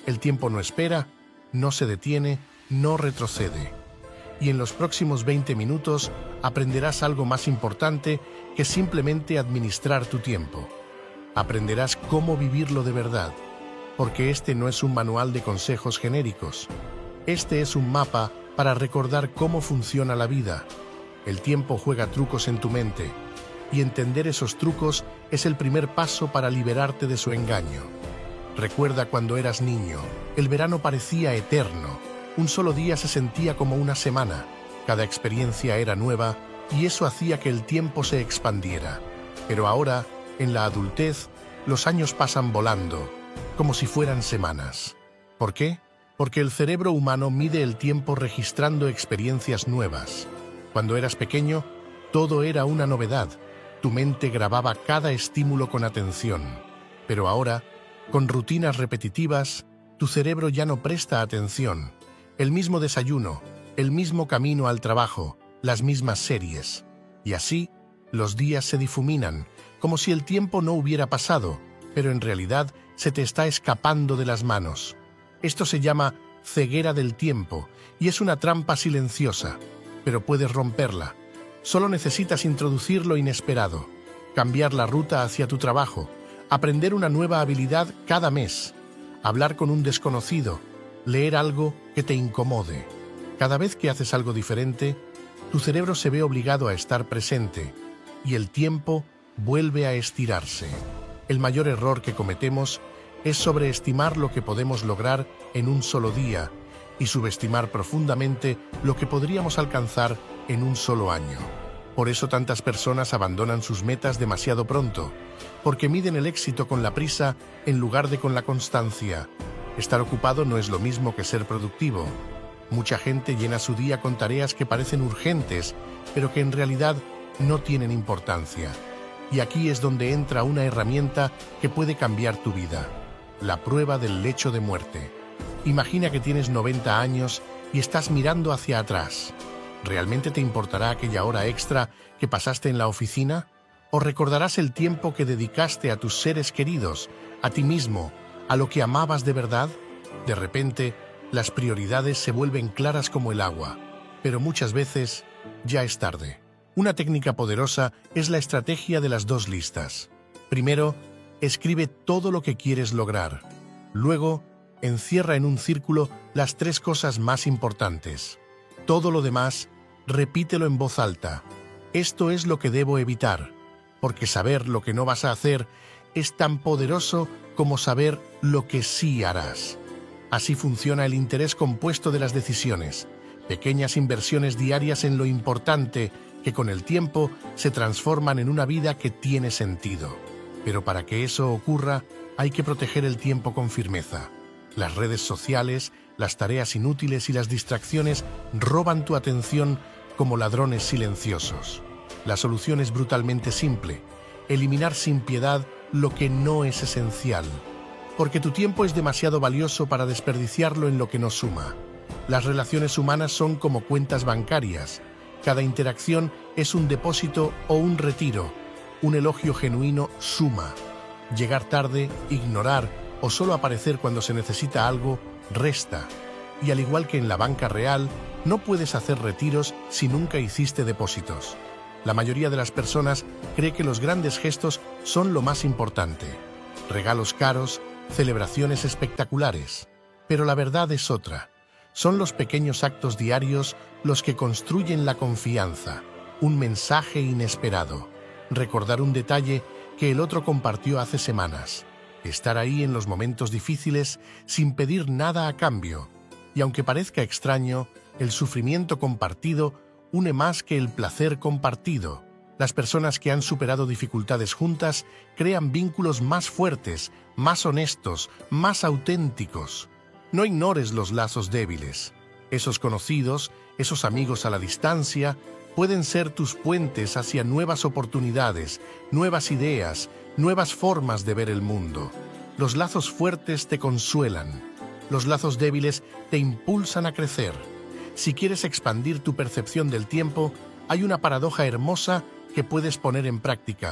El tiempo no espera, no se detiene, no retrocede. Y en los próximos veinte minutos aprenderás algo más importante que simplemente administrar tu tiempo. Aprenderás cómo vivirlo de verdad, porque este no es un manual de consejos genéricos. Este es un mapa para recordar cómo funciona la vida. El tiempo juega trucos en tu mente, y entender esos trucos es el primer paso para liberarte de su engaño. Recuerda cuando eras niño, el verano parecía eterno. Un solo día se sentía como una semana. Cada experiencia era nueva y eso hacía que el tiempo se expandiera. Pero ahora, en la adultez, los años pasan volando, como si fueran semanas. ¿Por qué? Porque el cerebro humano mide el tiempo registrando experiencias nuevas. Cuando eras pequeño, todo era una novedad. Tu mente grababa cada estímulo con atención. Pero ahora, con rutinas repetitivas, tu cerebro ya no presta atención. El mismo desayuno, el mismo camino al trabajo, las mismas series. Y así, los días se difuminan, como si el tiempo no hubiera pasado, pero en realidad se te está escapando de las manos. Esto se llama ceguera del tiempo y es una trampa silenciosa, pero puedes romperla. Solo necesitas introducir lo inesperado, cambiar la ruta hacia tu trabajo, aprender una nueva habilidad cada mes, hablar con un desconocido, leer algo que te incomode. Cada vez que haces algo diferente, tu cerebro se ve obligado a estar presente y el tiempo vuelve a estirarse. El mayor error que cometemos es sobreestimar lo que podemos lograr en un solo día y subestimar profundamente lo que podríamos alcanzar en un solo año. Por eso tantas personas abandonan sus metas demasiado pronto, porque miden el éxito con la prisa en lugar de con la constancia. Estar ocupado no es lo mismo que ser productivo. Mucha gente llena su día con tareas que parecen urgentes, pero que en realidad no tienen importancia. Y aquí es donde entra una herramienta que puede cambiar tu vida: la prueba del lecho de muerte. Imagina que tienes noventa años y estás mirando hacia atrás. ¿Realmente te importará aquella hora extra que pasaste en la oficina? ¿O recordarás el tiempo que dedicaste a tus seres queridos, a ti mismo, a lo que amabas de verdad? De repente, las prioridades se vuelven claras como el agua, pero muchas veces ya es tarde. Una técnica poderosa es la estrategia de las dos listas. Primero, escribe todo lo que quieres lograr. Luego, encierra en un círculo las tres cosas más importantes. Todo lo demás, repítelo en voz alta. Esto es lo que debo evitar, porque saber lo que no vas a hacer es tan poderoso como saber lo que sí harás. Así funciona el interés compuesto de las decisiones, pequeñas inversiones diarias en lo importante que con el tiempo se transforman en una vida que tiene sentido. Pero para que eso ocurra, hay que proteger el tiempo con firmeza. Las redes sociales, las tareas inútiles y las distracciones roban tu atención como ladrones silenciosos. La solución es brutalmente simple: eliminar sin piedad lo que no es esencial. Porque tu tiempo es demasiado valioso para desperdiciarlo en lo que no suma. Las relaciones humanas son como cuentas bancarias. Cada interacción es un depósito o un retiro. Un elogio genuino suma. Llegar tarde, ignorar o solo aparecer cuando se necesita algo resta. Y al igual que en la banca real, no puedes hacer retiros si nunca hiciste depósitos. La mayoría de las personas cree que los grandes gestos son lo más importante. Regalos caros, celebraciones espectaculares. Pero la verdad es otra. Son los pequeños actos diarios los que construyen la confianza. Un mensaje inesperado. Recordar un detalle que el otro compartió hace semanas. Estar ahí en los momentos difíciles sin pedir nada a cambio. Y aunque parezca extraño, el sufrimiento compartido une más que el placer compartido. Las personas que han superado dificultades juntas crean vínculos más fuertes, más honestos, más auténticos. No ignores los lazos débiles. Esos conocidos, esos amigos a la distancia, pueden ser tus puentes hacia nuevas oportunidades, nuevas ideas, nuevas formas de ver el mundo. Los lazos fuertes te consuelan. Los lazos débiles te impulsan a crecer. Si quieres expandir tu percepción del tiempo, hay una paradoja hermosa que puedes poner en práctica.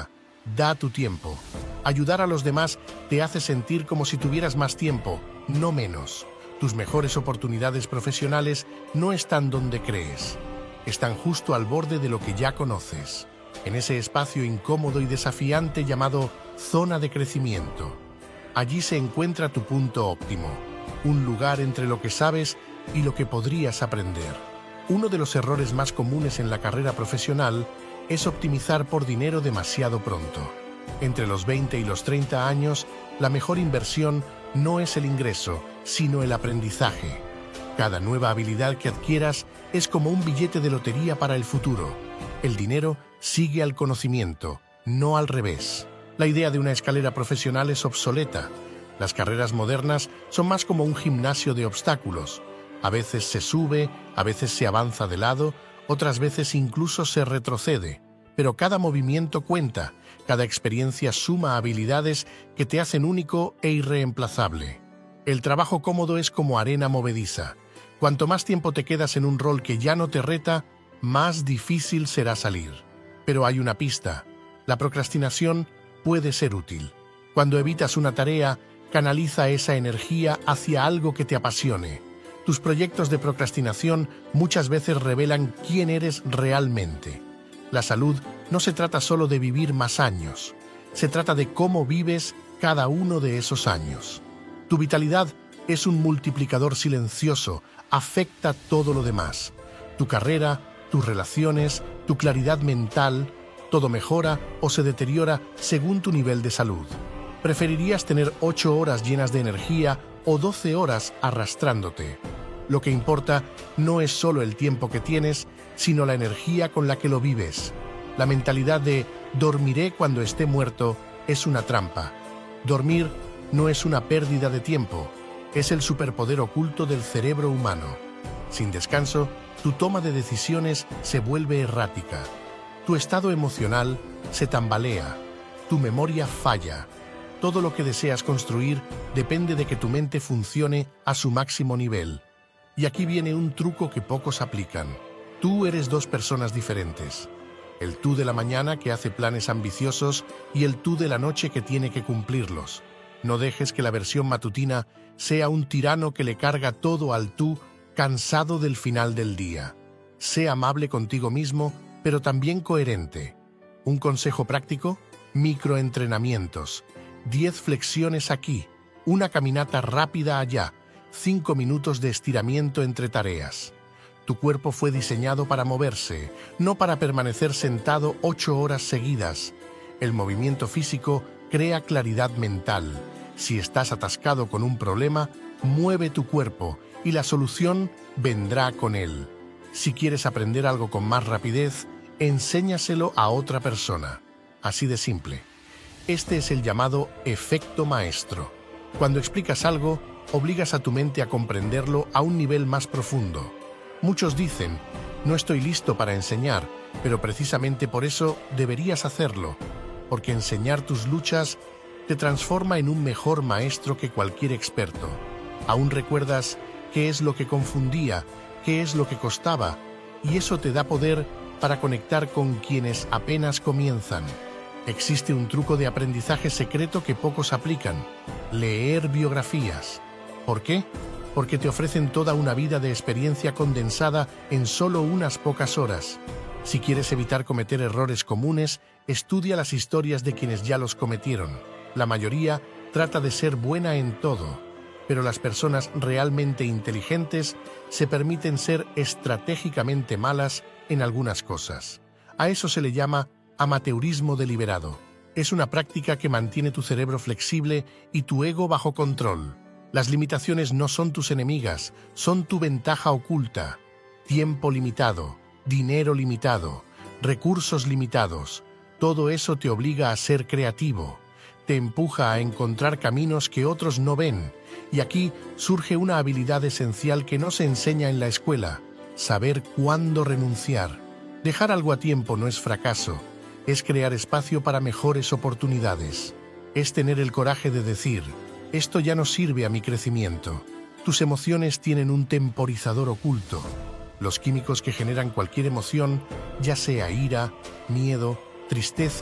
Da tu tiempo. Ayudar a los demás te hace sentir como si tuvieras más tiempo, no menos. Tus mejores oportunidades profesionales no están donde crees. Están justo al borde de lo que ya conoces, en ese espacio incómodo y desafiante llamado zona de crecimiento. Allí se encuentra tu punto óptimo, un lugar entre lo que sabes y lo que podrías aprender. Uno de los errores más comunes en la carrera profesional es optimizar por dinero demasiado pronto. Entre los veinte y los treinta años, la mejor inversión no es el ingreso, sino el aprendizaje. Cada nueva habilidad que adquieras es como un billete de lotería para el futuro. El dinero sigue al conocimiento, no al revés. La idea de una escalera profesional es obsoleta. Las carreras modernas son más como un gimnasio de obstáculos. A veces se sube, a veces se avanza de lado, otras veces incluso se retrocede. Pero cada movimiento cuenta, cada experiencia suma habilidades que te hacen único e irreemplazable. El trabajo cómodo es como arena movediza. Cuanto más tiempo te quedas en un rol que ya no te reta, más difícil será salir. Pero hay una pista. La procrastinación puede ser útil. Cuando evitas una tarea, canaliza esa energía hacia algo que te apasione. Tus proyectos de procrastinación muchas veces revelan quién eres realmente. La salud no se trata solo de vivir más años. Se trata de cómo vives cada uno de esos años. Tu vitalidad es un multiplicador silencioso, afecta todo lo demás. Tu carrera, tus relaciones, tu claridad mental, todo mejora o se deteriora según tu nivel de salud. ¿Preferirías tener ocho horas llenas de energía o doce horas arrastrándote? Lo que importa no es solo el tiempo que tienes, sino la energía con la que lo vives. La mentalidad de «dormiré cuando esté muerto» es una trampa. Dormir no es una pérdida de tiempo, es el superpoder oculto del cerebro humano. Sin descanso, tu toma de decisiones se vuelve errática. Tu estado emocional se tambalea, tu memoria falla. Todo lo que deseas construir depende de que tu mente funcione a su máximo nivel. Y aquí viene un truco que pocos aplican. Tú eres dos personas diferentes. El tú de la mañana que hace planes ambiciosos y el tú de la noche que tiene que cumplirlos. No dejes que la versión matutina sea un tirano que le carga todo al tú cansado del final del día. Sé amable contigo mismo, pero también coherente. Un consejo práctico: microentrenamientos. diez flexiones aquí, una caminata rápida allá, cinco minutos de estiramiento entre tareas. Tu cuerpo fue diseñado para moverse, no para permanecer sentado ocho horas seguidas. El movimiento físico crea claridad mental. Si estás atascado con un problema, mueve tu cuerpo y la solución vendrá con él. Si quieres aprender algo con más rapidez, enséñaselo a otra persona. Así de simple. Este es el llamado efecto maestro. Cuando explicas algo, obligas a tu mente a comprenderlo a un nivel más profundo. Muchos dicen, no estoy listo para enseñar, pero precisamente por eso deberías hacerlo, porque enseñar tus luchas te transforma en un mejor maestro que cualquier experto. Aún recuerdas qué es lo que confundía, qué es lo que costaba, y eso te da poder para conectar con quienes apenas comienzan. Existe un truco de aprendizaje secreto que pocos aplican: leer biografías. ¿Por qué? Porque te ofrecen toda una vida de experiencia condensada en solo unas pocas horas. Si quieres evitar cometer errores comunes, estudia las historias de quienes ya los cometieron. La mayoría trata de ser buena en todo, pero las personas realmente inteligentes se permiten ser estratégicamente malas en algunas cosas. A eso se le llama amateurismo deliberado. Es una práctica que mantiene tu cerebro flexible y tu ego bajo control. Las limitaciones no son tus enemigas, son tu ventaja oculta. Tiempo limitado, dinero limitado, recursos limitados. Todo eso te obliga a ser creativo. Te empuja a encontrar caminos que otros no ven. Y aquí surge una habilidad esencial que no se enseña en la escuela: saber cuándo renunciar. Dejar algo a tiempo no es fracaso, es crear espacio para mejores oportunidades. Es tener el coraje de decir: esto ya no sirve a mi crecimiento. Tus emociones tienen un temporizador oculto. Los químicos que generan cualquier emoción, ya sea ira, miedo, tristeza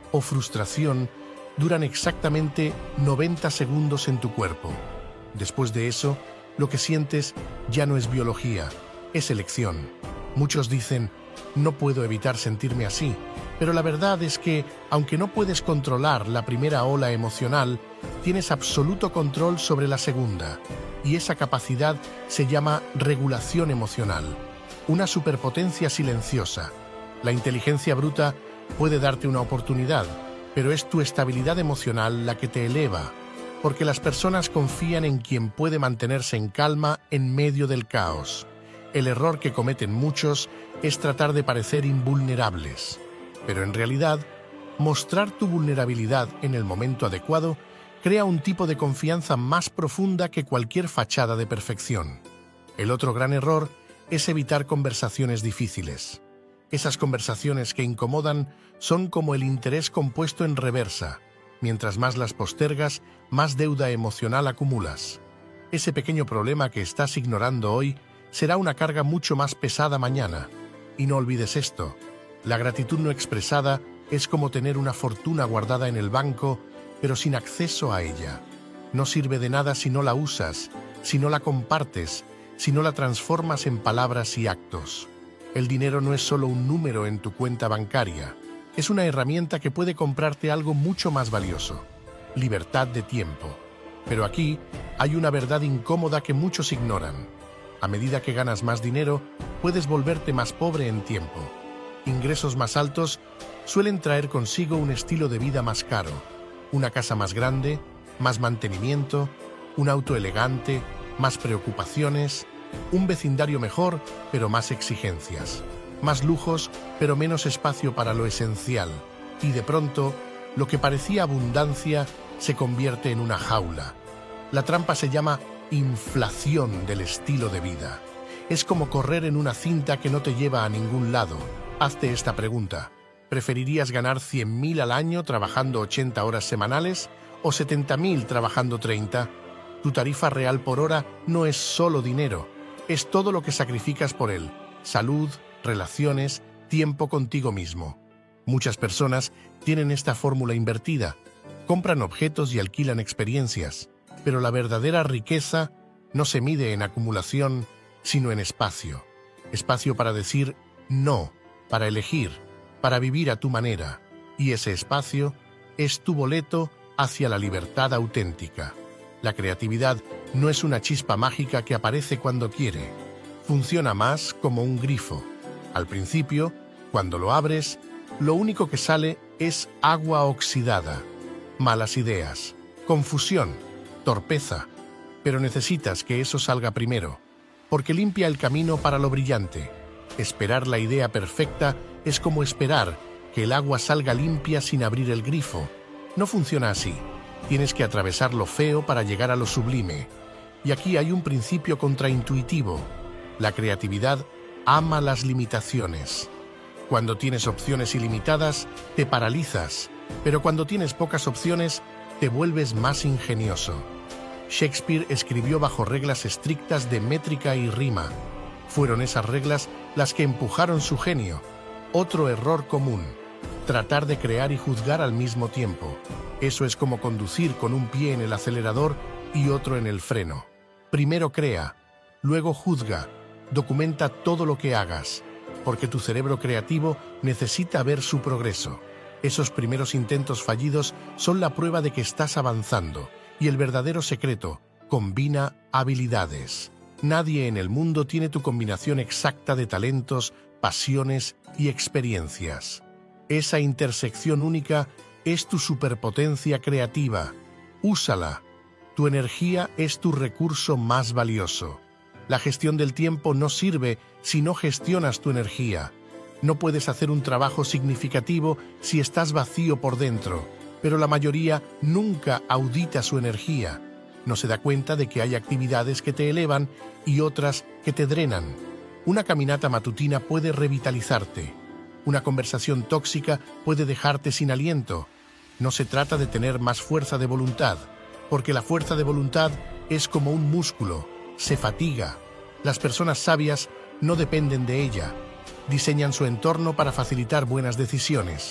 o frustración duran exactamente noventa segundos en tu cuerpo. Después de eso, lo que sientes ya no es biología, es elección. Muchos dicen, no puedo evitar sentirme así, pero la verdad es que, aunque no puedes controlar la primera ola emocional, tienes absoluto control sobre la segunda, y esa capacidad se llama regulación emocional, una superpotencia silenciosa. La inteligencia bruta puede darte una oportunidad, pero es tu estabilidad emocional la que te eleva, porque las personas confían en quien puede mantenerse en calma en medio del caos. El error que cometen muchos es tratar de parecer invulnerables, pero en realidad, mostrar tu vulnerabilidad en el momento adecuado crea un tipo de confianza más profunda que cualquier fachada de perfección. El otro gran error es evitar conversaciones difíciles. Esas conversaciones que incomodan son como el interés compuesto en reversa. Mientras más las postergas, más deuda emocional acumulas. Ese pequeño problema que estás ignorando hoy será una carga mucho más pesada mañana. Y no olvides esto, la gratitud no expresada es como tener una fortuna guardada en el banco, pero sin acceso a ella. No sirve de nada si no la usas, si no la compartes, si no la transformas en palabras y actos. El dinero no es solo un número en tu cuenta bancaria, es una herramienta que puede comprarte algo mucho más valioso, libertad de tiempo. Pero aquí hay una verdad incómoda que muchos ignoran. A medida que ganas más dinero, puedes volverte más pobre en tiempo. Ingresos más altos suelen traer consigo un estilo de vida más caro, una casa más grande, más mantenimiento, un auto elegante, más preocupaciones, un vecindario mejor, pero más exigencias, más lujos, pero menos espacio para lo esencial. Y de pronto, lo que parecía abundancia se convierte en una jaula. La trampa se llama inflación del estilo de vida. Es como correr en una cinta que no te lleva a ningún lado. Hazte esta pregunta. ¿Preferirías ganar cien mil al año trabajando ochenta horas semanales o setenta mil trabajando treinta? Tu tarifa real por hora no es solo dinero, es todo lo que sacrificas por él. Salud, relaciones, tiempo contigo mismo. Muchas personas tienen esta fórmula invertida. Compran objetos y alquilan experiencias, pero la verdadera riqueza no se mide en acumulación, sino en espacio. Espacio para decir no, para elegir, para vivir a tu manera. Y ese espacio es tu boleto hacia la libertad auténtica. La creatividad no es una chispa mágica que aparece cuando quiere. Funciona más como un grifo. Al principio, cuando lo abres, lo único que sale es agua oxidada, malas ideas, confusión, torpeza. Pero necesitas que eso salga primero, porque limpia el camino para lo brillante. Esperar la idea perfecta es como esperar que el agua salga limpia sin abrir el grifo. No funciona así. Tienes que atravesar lo feo para llegar a lo sublime. Y aquí hay un principio contraintuitivo. La creatividad ama las limitaciones. Cuando tienes opciones ilimitadas, te paralizas, pero cuando tienes pocas opciones, te vuelves más ingenioso. Shakespeare escribió bajo reglas estrictas de métrica y rima. Fueron esas reglas las que empujaron su genio. Otro error común: tratar de crear y juzgar al mismo tiempo. Eso es como conducir con un pie en el acelerador y otro en el freno. Primero crea, luego juzga, documenta todo lo que hagas, porque tu cerebro creativo necesita ver su progreso. Esos primeros intentos fallidos son la prueba de que estás avanzando, y el verdadero secreto: combina habilidades. Nadie en el mundo tiene tu combinación exacta de talentos, pasiones y experiencias. Esa intersección única es tu superpotencia creativa. Úsala. Tu energía es tu recurso más valioso. La gestión del tiempo no sirve si no gestionas tu energía. No puedes hacer un trabajo significativo si estás vacío por dentro, pero la mayoría nunca audita su energía. No se da cuenta de que hay actividades que te elevan y otras que te drenan. Una caminata matutina puede revitalizarte. Una conversación tóxica puede dejarte sin aliento. No se trata de tener más fuerza de voluntad, porque la fuerza de voluntad es como un músculo, se fatiga. Las personas sabias no dependen de ella. Diseñan su entorno para facilitar buenas decisiones.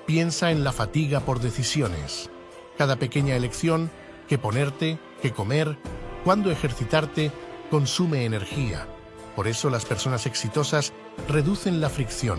Piensa en la fatiga por decisiones. Cada pequeña elección, qué ponerte, qué comer, cuándo ejercitarte, consume energía. Por eso las personas exitosas reducen la fricción.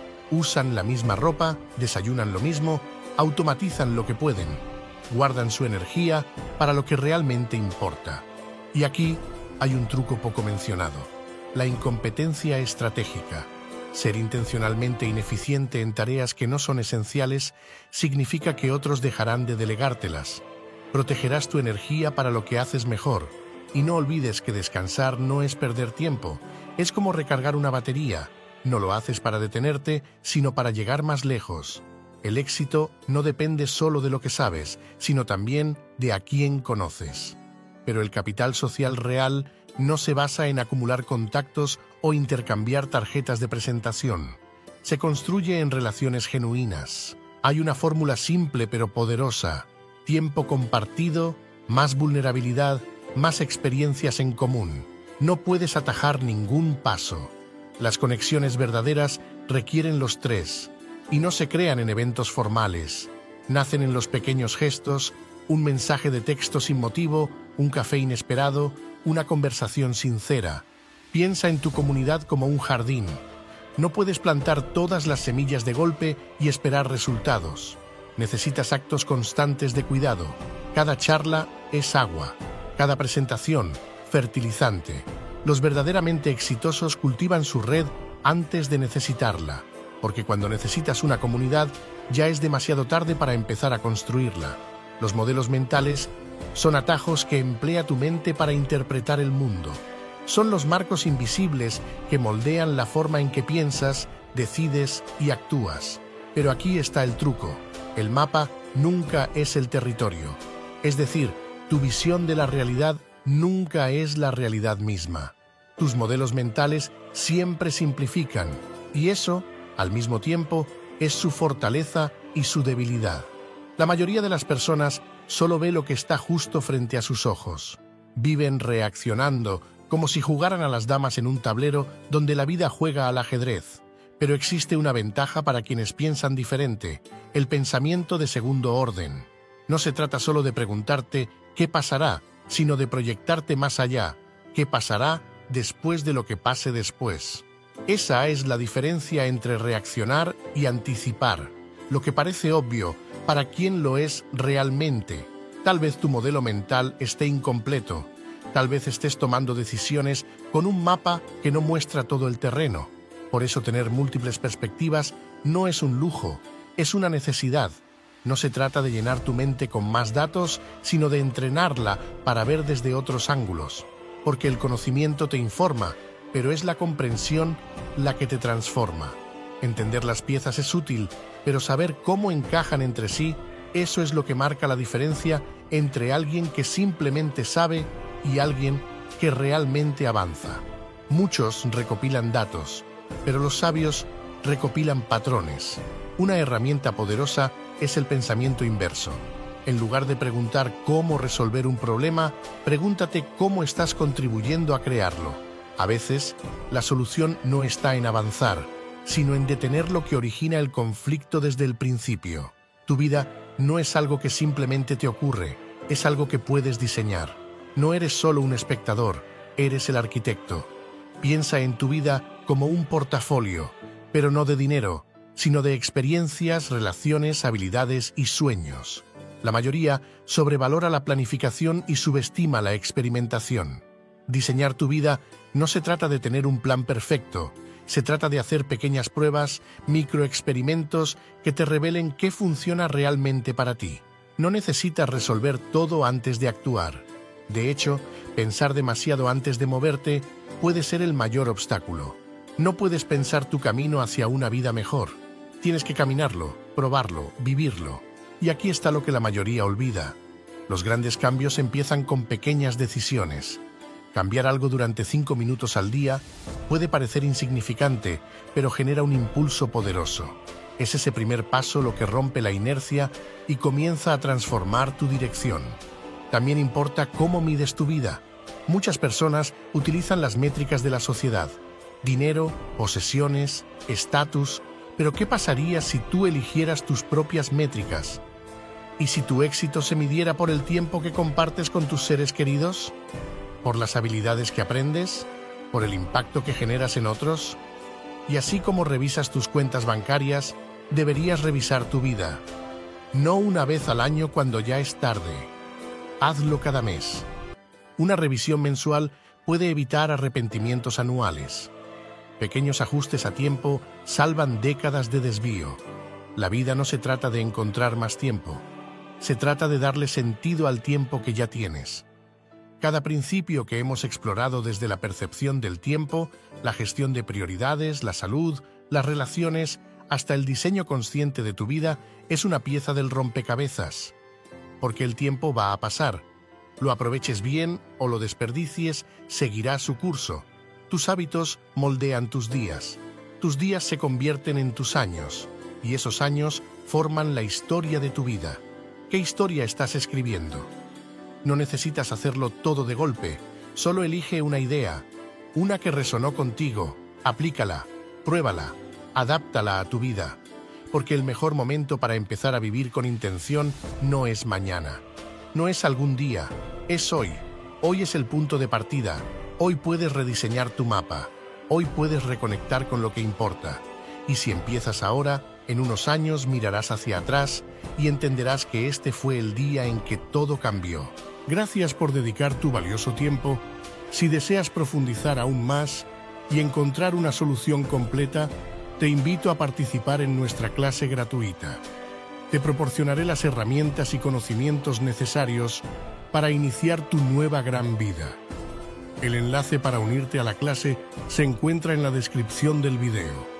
Usan la misma ropa, desayunan lo mismo, automatizan lo que pueden, guardan su energía para lo que realmente importa. Y aquí hay un truco poco mencionado: la incompetencia estratégica. Ser intencionalmente ineficiente en tareas que no son esenciales significa que otros dejarán de delegártelas. Protegerás tu energía para lo que haces mejor. Y no olvides que descansar no es perder tiempo, es como recargar una batería. No lo haces para detenerte, sino para llegar más lejos. El éxito no depende solo de lo que sabes, sino también de a quién conoces. Pero el capital social real no se basa en acumular contactos o intercambiar tarjetas de presentación. Se construye en relaciones genuinas. Hay una fórmula simple pero poderosa: tiempo compartido, más vulnerabilidad, más experiencias en común. No puedes atajar ningún paso. Las conexiones verdaderas requieren los tres, y no se crean en eventos formales. Nacen en los pequeños gestos: un mensaje de texto sin motivo, un café inesperado, una conversación sincera. Piensa en tu comunidad como un jardín. No puedes plantar todas las semillas de golpe y esperar resultados. Necesitas actos constantes de cuidado. Cada charla es agua, cada presentación, fertilizante. Los verdaderamente exitosos cultivan su red antes de necesitarla, porque cuando necesitas una comunidad, ya es demasiado tarde para empezar a construirla. Los modelos mentales son atajos que emplea tu mente para interpretar el mundo. Son los marcos invisibles que moldean la forma en que piensas, decides y actúas. Pero aquí está el truco: el mapa nunca es el territorio. Es decir, tu visión de la realidad nunca es la realidad misma. Tus modelos mentales siempre simplifican, y eso, al mismo tiempo, es su fortaleza y su debilidad. La mayoría de las personas solo ve lo que está justo frente a sus ojos. Viven reaccionando, como si jugaran a las damas en un tablero donde la vida juega al ajedrez. Pero existe una ventaja para quienes piensan diferente: el pensamiento de segundo orden. No se trata solo de preguntarte ¿qué pasará?, sino de proyectarte más allá: ¿qué pasará después de lo que pase después? Esa es la diferencia entre reaccionar y anticipar. Lo que parece obvio, para quien lo es realmente. Tal vez tu modelo mental esté incompleto. Tal vez estés tomando decisiones con un mapa que no muestra todo el terreno. Por eso tener múltiples perspectivas no es un lujo, es una necesidad. No se trata de llenar tu mente con más datos, sino de entrenarla para ver desde otros ángulos. Porque el conocimiento te informa, pero es la comprensión la que te transforma. Entender las piezas es útil, pero saber cómo encajan entre sí, eso es lo que marca la diferencia entre alguien que simplemente sabe y alguien que realmente avanza. Muchos recopilan datos, pero los sabios recopilan patrones. Una herramienta poderosa es el pensamiento inverso. En lugar de preguntar cómo resolver un problema, pregúntate cómo estás contribuyendo a crearlo. A veces, la solución no está en avanzar, sino en detener lo que origina el conflicto desde el principio. Tu vida no es algo que simplemente te ocurre, es algo que puedes diseñar. No eres solo un espectador, eres el arquitecto. Piensa en tu vida como un portafolio, pero no de dinero, sino de experiencias, relaciones, habilidades y sueños. La mayoría sobrevalora la planificación y subestima la experimentación. Diseñar tu vida no se trata de tener un plan perfecto, se trata de hacer pequeñas pruebas, microexperimentos que te revelen qué funciona realmente para ti. No necesitas resolver todo antes de actuar. De hecho, pensar demasiado antes de moverte puede ser el mayor obstáculo. No puedes pensar tu camino hacia una vida mejor. Tienes que caminarlo, probarlo, vivirlo. Y aquí está lo que la mayoría olvida. Los grandes cambios empiezan con pequeñas decisiones. Cambiar algo durante cinco minutos al día puede parecer insignificante, pero genera un impulso poderoso. Es ese primer paso lo que rompe la inercia y comienza a transformar tu dirección. También importa cómo mides tu vida. Muchas personas utilizan las métricas de la sociedad: dinero, posesiones, estatus, Pero ¿qué pasaría si tú eligieras tus propias métricas? ¿Y si tu éxito se midiera por el tiempo que compartes con tus seres queridos? ¿Por las habilidades que aprendes? ¿Por el impacto que generas en otros? Y así como revisas tus cuentas bancarias, deberías revisar tu vida. No una vez al año cuando ya es tarde. Hazlo cada mes. Una revisión mensual puede evitar arrepentimientos anuales. Pequeños ajustes a tiempo salvan décadas de desvío. La vida no se trata de encontrar más tiempo. Se trata de darle sentido al tiempo que ya tienes. Cada principio que hemos explorado desde la percepción del tiempo, la gestión de prioridades, la salud, las relaciones, hasta el diseño consciente de tu vida, es una pieza del rompecabezas. Porque el tiempo va a pasar. Lo aproveches bien o lo desperdicies, seguirá su curso. Tus hábitos moldean tus días. Tus días se convierten en tus años. Y esos años forman la historia de tu vida. ¿Qué historia estás escribiendo? No necesitas hacerlo todo de golpe. Solo elige una idea, una que resonó contigo. Aplícala, pruébala, adáptala a tu vida. Porque el mejor momento para empezar a vivir con intención no es mañana. No es algún día, es hoy. Hoy es el punto de partida. Hoy puedes rediseñar tu mapa. Hoy puedes reconectar con lo que importa. Y si empiezas ahora, en unos años mirarás hacia atrás y entenderás que este fue el día en que todo cambió. Gracias por dedicar tu valioso tiempo. Si deseas profundizar aún más y encontrar una solución completa, te invito a participar en nuestra clase gratuita. Te proporcionaré las herramientas y conocimientos necesarios para iniciar tu nueva gran vida. El enlace para unirte a la clase se encuentra en la descripción del video.